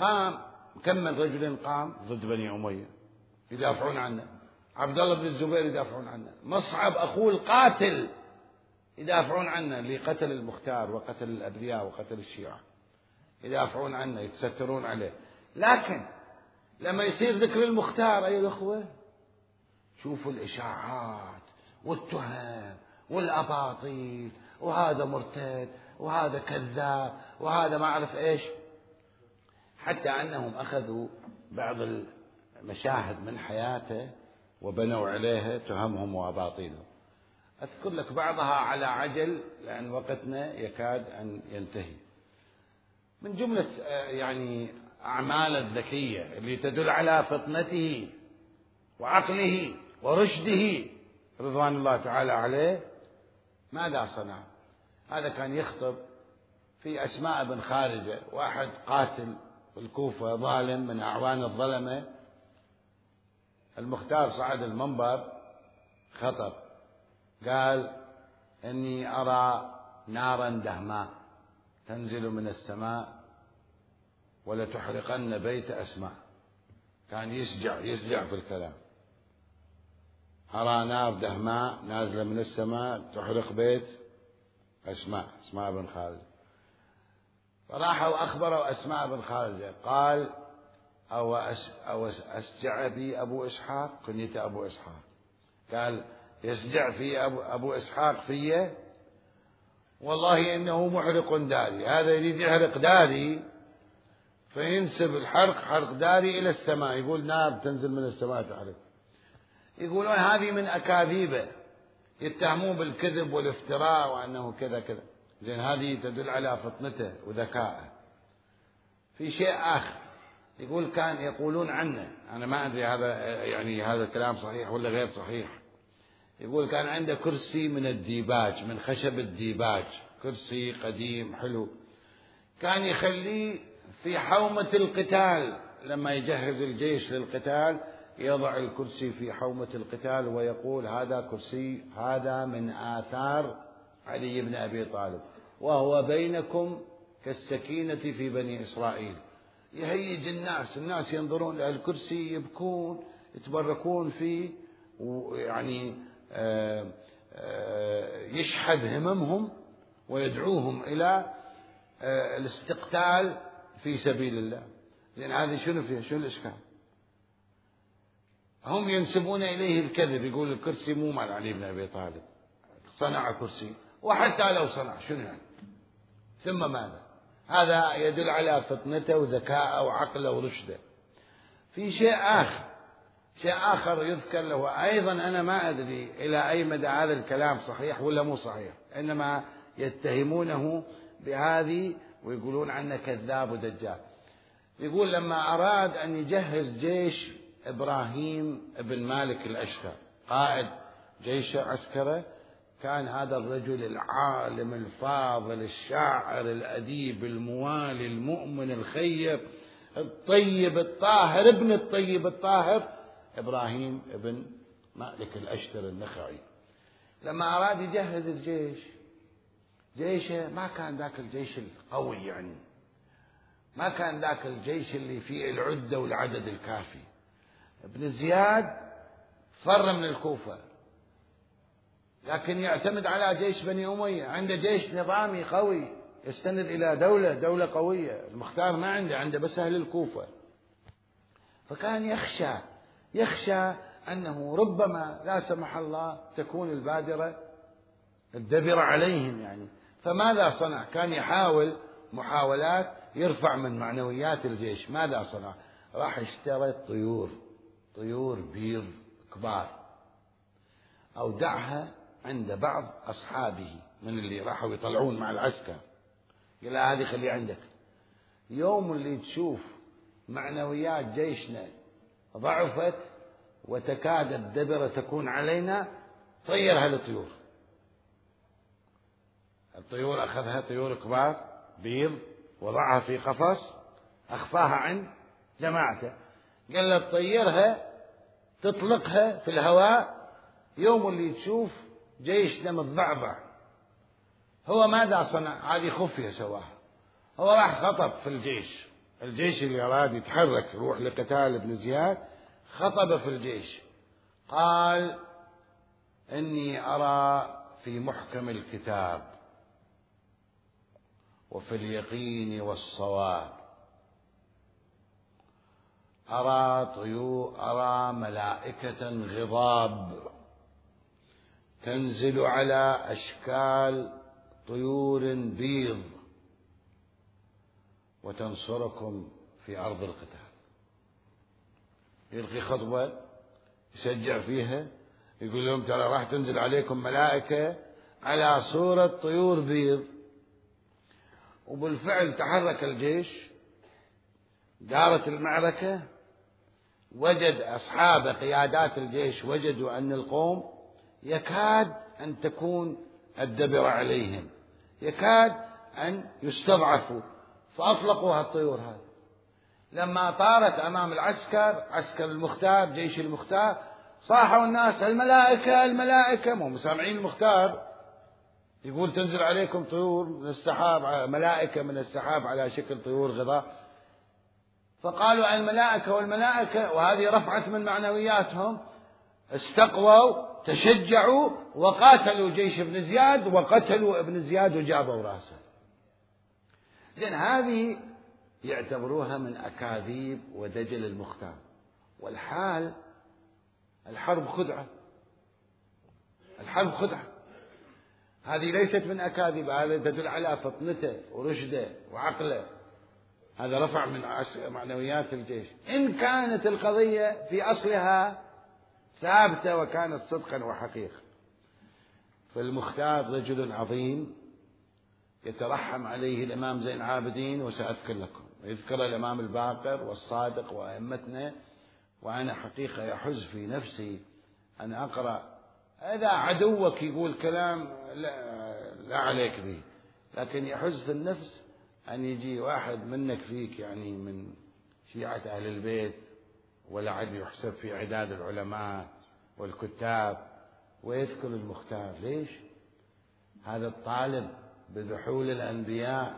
من رجل قام ضد بني أمية يدافعون عنه. عبد الله بن الزبير يدافعون عنه. مصعب أخوه القاتل يدافعون عنا، اللي قتل المختار وقتل الأبرياء وقتل الشيعة يدافعون عنا يتسترون عليه. لكن لما يصير ذكر المختار أيها الأخوة شوفوا الإشاعات والتهم والأباطيل، وهذا مرتد وهذا كذاب وهذا ما أعرف إيش، حتى أنهم أخذوا بعض المشاهد من حياته وبنوا عليها تهمهم وأباطيلهم. أذكر لك بعضها على عجل لأن وقتنا يكاد أن ينتهي. من جملة يعني أعمال الذكية اللي تدل على فطنته وعقله ورشده رضوان الله تعالى عليه، ماذا صنع؟ هذا كان يخطب في أسماء بن خارجة، واحد قاتل في الكوفة ظالم من أعوان الظلمة. المختار صعد المنبر خطب، قال إني أرى نارا دهماء تنزل من السماء ولتحرقن بيت أسماء. كان يسجع في الكلام، أرى نار دهماء نازلة من السماء تحرق بيت أسماء بن خارجة. فراحوا أخبروا أسماء بن خارجة، قال أو أسجع بي أبو إسحاق، كنيت أبو إسحاق، قال يسجع في أبو إسحاق فيه، والله إنه محرق داري، هذا يريد يحرق داري فينسب الحرق حرق داري إلى السماء، يقول نار تنزل من السماء تحرق. يقولون هذه من أكاذيبه، يتهمون بالكذب والافتراء وأنه كذا كذا. زين، هذه تدل على فطنته وذكائه. في شيء آخر يقول كان يقولون عنه، أنا ما أدري هذا يعني هذا الكلام صحيح ولا غير صحيح، يقول كان عنده كرسي من الديباج، من خشب الديباج، كرسي قديم حلو، كان يخليه في حومة القتال، لما يجهز الجيش للقتال يضع الكرسي في حومة القتال ويقول هذا كرسي، هذا من آثار علي بن أبي طالب، وهو بينكم كالسكينة في بني إسرائيل. يهيج الناس ينظرون إلى الكرسي، يبكون يتبركون فيه، ويعني يشحذ هممهم ويدعوهم إلى الاستقتال في سبيل الله. لأن هذه شنو فيها؟ شنو الإشكال؟ هم ينسبون إليه الكذب، يقول الكرسي مو مال علي بن أبي طالب، صنع كرسي، وحتى لو صنع شنو يعني؟ ثم ماذا؟ هذا يدل على فطنته وذكاءه وعقله ورشده. في شيء آخر يذكر له أيضا، أنا ما أدري إلى أي مدى هذا الكلام صحيح ولا مو صحيح، إنما يتهمونه بهذه ويقولون عنه كذاب ودجال. يقول لما أراد أن يجهز جيش إبراهيم بن مالك الأشتر قائد جيش عسكره، كان هذا الرجل العالم الفاضل الشاعر الأديب الموالي المؤمن الخير الطيب الطاهر ابن الطيب الطاهر إبراهيم بن مالك الأشتر النخعي. لما أراد يجهز الجيش، جيشه ما كان ذاك الجيش القوي، يعني ما كان ذاك الجيش اللي فيه العدة والعدد الكافي. ابن زياد فر من الكوفة، لكن يعتمد على جيش بني أمية، عنده جيش نظامي قوي يستند إلى دولة قوية. المختار ما عنده بس أهل الكوفة. فكان يخشى أنه ربما لا سمح الله تكون الدبرة عليهم يعني. فماذا صنع؟ كان يحاول محاولات يرفع من معنويات الجيش. ماذا صنع؟ راح اشترى طيور بيض كبار، أودعها عند بعض أصحابه من اللي راحوا يطلعون مع العسكر، قال هذه خلي عندك، يوم اللي تشوف معنويات جيشنا ضعفت وتكاد الدبرة تكون علينا طير هالطيور. الطيور أخذها، طيور كبار بيض، وضعها في قفص، أخفاها عند جماعته، قال له تطيرها تطلقها في الهواء، يوم اللي تشوف جيشنا متضعضع. هو ماذا صنع؟ هذه خفية سواها. هو راح خطب في الجيش اللي أراد يتحرك يروح لقتال ابن زياد، خطب في الجيش قال إني أرى في محكم الكتاب وفي اليقين والصواب. أرى ملائكة غضاب تنزل على أشكال طيور بيض وتنصركم في أرض القتال. يلقي خطبة يشجع فيها، يقول لهم ترى راح تنزل عليكم ملائكة على صورة طيور بيض. وبالفعل تحرك الجيش، دارت المعركة، وجد أصحاب قيادات الجيش وجدوا أن القوم يكاد أن تكون الدبر عليهم، يكاد أن يستضعفوا، فأطلقوا هالطيور هذه. لما طارت أمام العسكر، عسكر المختار، جيش المختار، صاحوا الناس الملائكة الملائكة، مو سامعين المختار يقول تنزل عليكم طيور من السحاب، ملائكة من السحاب على شكل طيور غضاء. فقالوا الملائكة والملائكة، وهذه رفعت من معنوياتهم، استقووا تشجعوا وقاتلوا جيش ابن زياد وقتلوا ابن زياد وجابوا راسه. لأن هذه يعتبروها من أكاذيب ودجل المختار. والحال الحرب خدعة، الحرب خدعة، هذه ليست من أكاذيب، هذا تدل على فطنته ورشده وعقله. هذا رفع من معنويات الجيش. إن كانت القضية في أصلها ثابتة وكانت صدقا وحقيقة. فالمختار رجل عظيم يترحم عليه الإمام زين العابدين، وسأذكر لكم، يذكر الإمام الباقر والصادق وأئمتنا. وأنا حقيقة يحز في نفسي أن أقرأ، إذا عدوك يقول كلام لا عليك به، لكن يحز في النفس أن يجي واحد منك فيك، يعني من شيعة أهل البيت، ولا عد يحسب في عداد العلماء والكتاب، ويذكر المختار. ليش؟ هذا الطالب بذحول الأنبياء،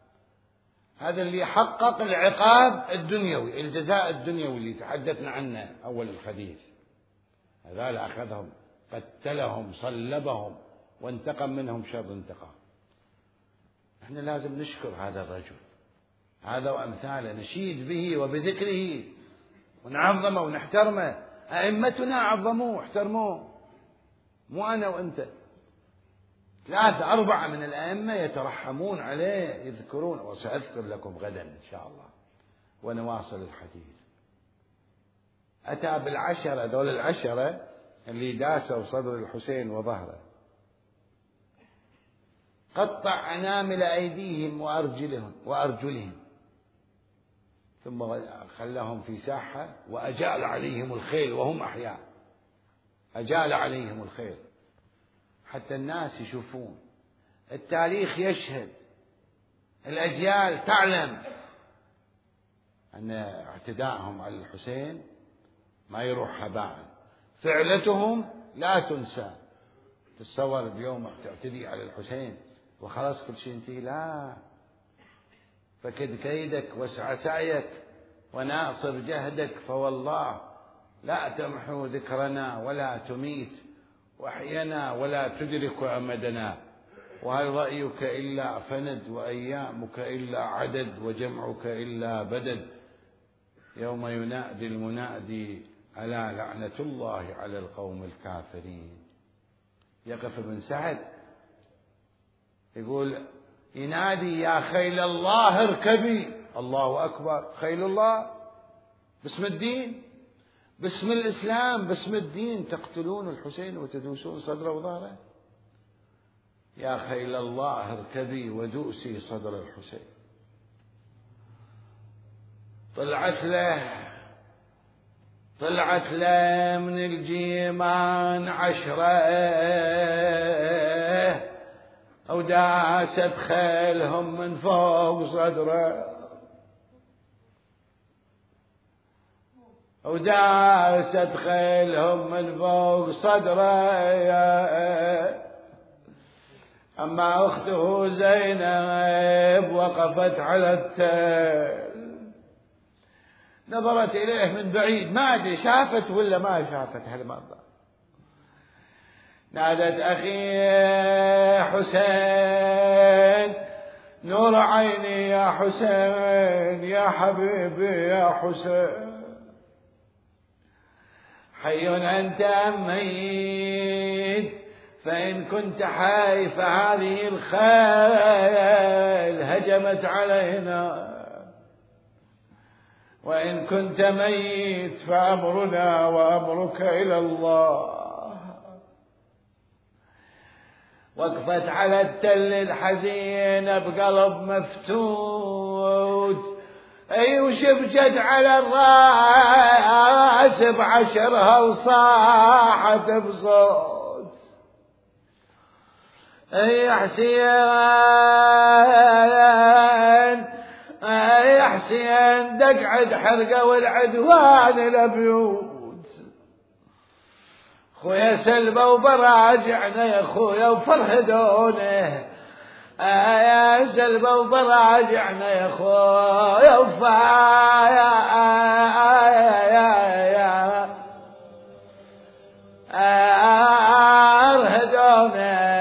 هذا اللي حقق العقاب الدنيوي، الجزاء الدنيوي اللي تحدثنا عنه أول الحديث. هذول أخذهم، قتلهم، صلبهم، وانتقم منهم شر انتقام. احنا لازم نشكر هذا الرجل، هذا وأمثاله، نشيد به وبذكره ونعظمه ونحترمه. أئمتنا عظموه واحترموه، مو أنا وأنت. 3 4 من الأئمة يترحمون عليه، يذكرون، وسأذكر لكم غدا إن شاء الله ونواصل الحديث. أتى بالعشرة، ذول العشرة اللي داسوا صدر الحسين وظهره، قطع أنامل أيديهم وأرجلهم، ثم خلهم في ساحة وأجال عليهم الخيل وهم أحياء، أجال عليهم الخيل حتى الناس يشوفون. التاريخ يشهد، الأجيال تعلم أن اعتداءهم على الحسين ما يروح هباء، فعلتهم لا تنسى. تتصور اليوم تعتدي على الحسين وخلاص كل شيء انتهي؟ لا، فكد كيدك واسع سعيك وناصر جهدك، فوالله لا تمحو ذكرنا ولا تميت وحينا ولا تدرك أمدنا. وهل رأيك إلا فند وأيامك إلا عدد وجمعك إلا بدد. يوم ينادي المنادي ألا لعنة الله على القوم الكافرين. يقف ابن سعد يقول، ينادي يا خيل الله اركبي. الله أكبر، خيل الله باسم الدين، باسم الإسلام، باسم الدين تقتلون الحسين وتدوسون صدره وظهره. يا خيل الله اركبي ودوسي صدر الحسين. طلعت له من الجيمان 10 وداست خيلهم من فوق صدره، وداست خيلهم من فوق صدره. أما أخته زينب وقفت على التل، نظرت إليه من بعيد، ما أدري شافت ولا ما شافت هالمنظر. نادت أخي حسين نور عيني يا حسين يا حبيبي يا حسين حي أنت أم ميت فإن كنت حي فهذه الخيل هجمت علينا وإن كنت ميت فأمرنا وأمرك إلى الله. وقفت على التل الحزين بقلب مفتوت وشبجت على الراس بعشرها وصاحت بصوت يا حسين يا حسين دقعد حرقة والعدوان الأبيوت خويا سلبة وبراجعنا يا خويا وفرهدونه يا سلبة وبراجعنا يا خويا وفايا ارهدونه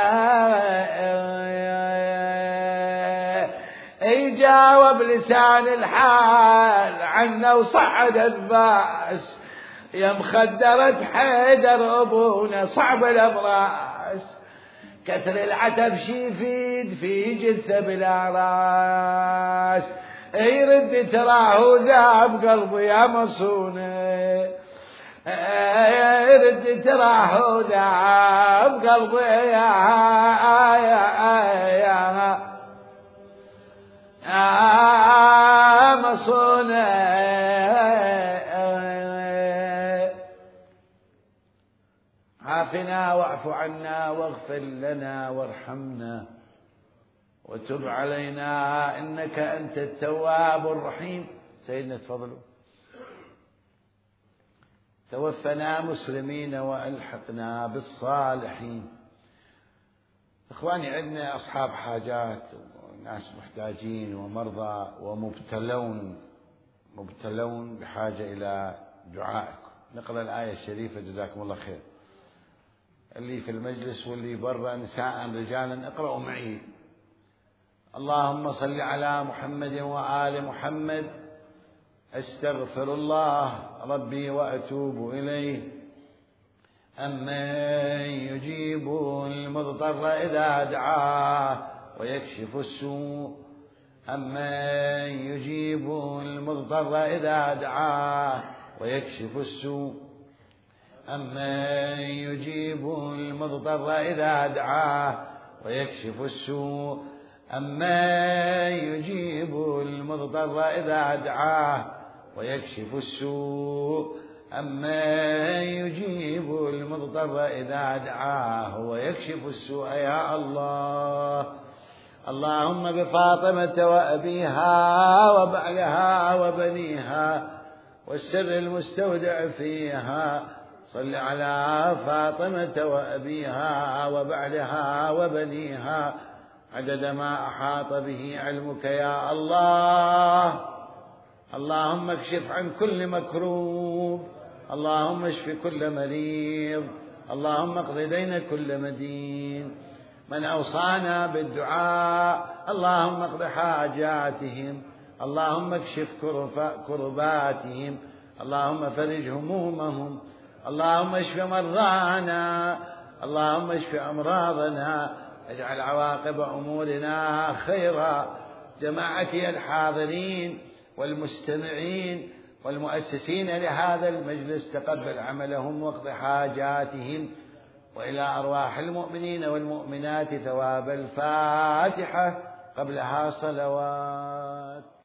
يجاوب لسان الحال عنا وصعد الباس يا مخدرة حيدر أبونا صعب الأبراس كثر العتب شي يفيد في جثة بلا راس يرد تراه ذاب قلبي يا مصونة يرد تراه ذاب قلبي يا مصونة عافنا واعف عنا واغفر لنا وارحمنا وتب علينا إنك أنت التواب الرحيم. سيدنا تفضلوا. توفنا مسلمين وألحقنا بالصالحين. إخواني عندنا أصحاب حاجات وناس محتاجين ومرضى ومبتلون بحاجة إلى دعائكم. نقرأ الآية الشريفة جزاكم الله خير. اللي في المجلس واللي برا نساء رجالا اقرأوا معي. اللهم صل على محمد وآل محمد استغفر الله ربي وأتوب إليه أمن يجيب المضطر إذا دعاه ويكشف السوء أمن يجيب المضطر إذا دعاه ويكشف السوء أمن يجيب المضطر إذا دعاه ويكشف السوء أمن يجيب المضطر إذا دعاه ويكشف السوء أمن يجيب المضطر إذا دعاه ويكشف السوء يا الله. اللهم بفاطمة وأبيها وبعلها وبنيها والسر المستودع فيها صل على فاطمة وأبيها وبعلها وبنيها عدد ما أحاط به علمك يا الله. اللهم اكشف عن كل مكروب اللهم اشف كل مريض اللهم اقض دين كل مدين. من أوصانا بالدعاء اللهم اقض حاجاتهم اللهم اكشف كرباتهم اللهم فرج همومهم اللهم اشف مرضانا اللهم اشف أمراضنا اجعل عواقب أمورنا خيرا. جماعتي الحاضرين والمستمعين والمؤسسين لهذا المجلس تقبل عملهم واقض حاجاتهم وإلى أرواح المؤمنين والمؤمنات ثواب الفاتحة قبلها صلوات.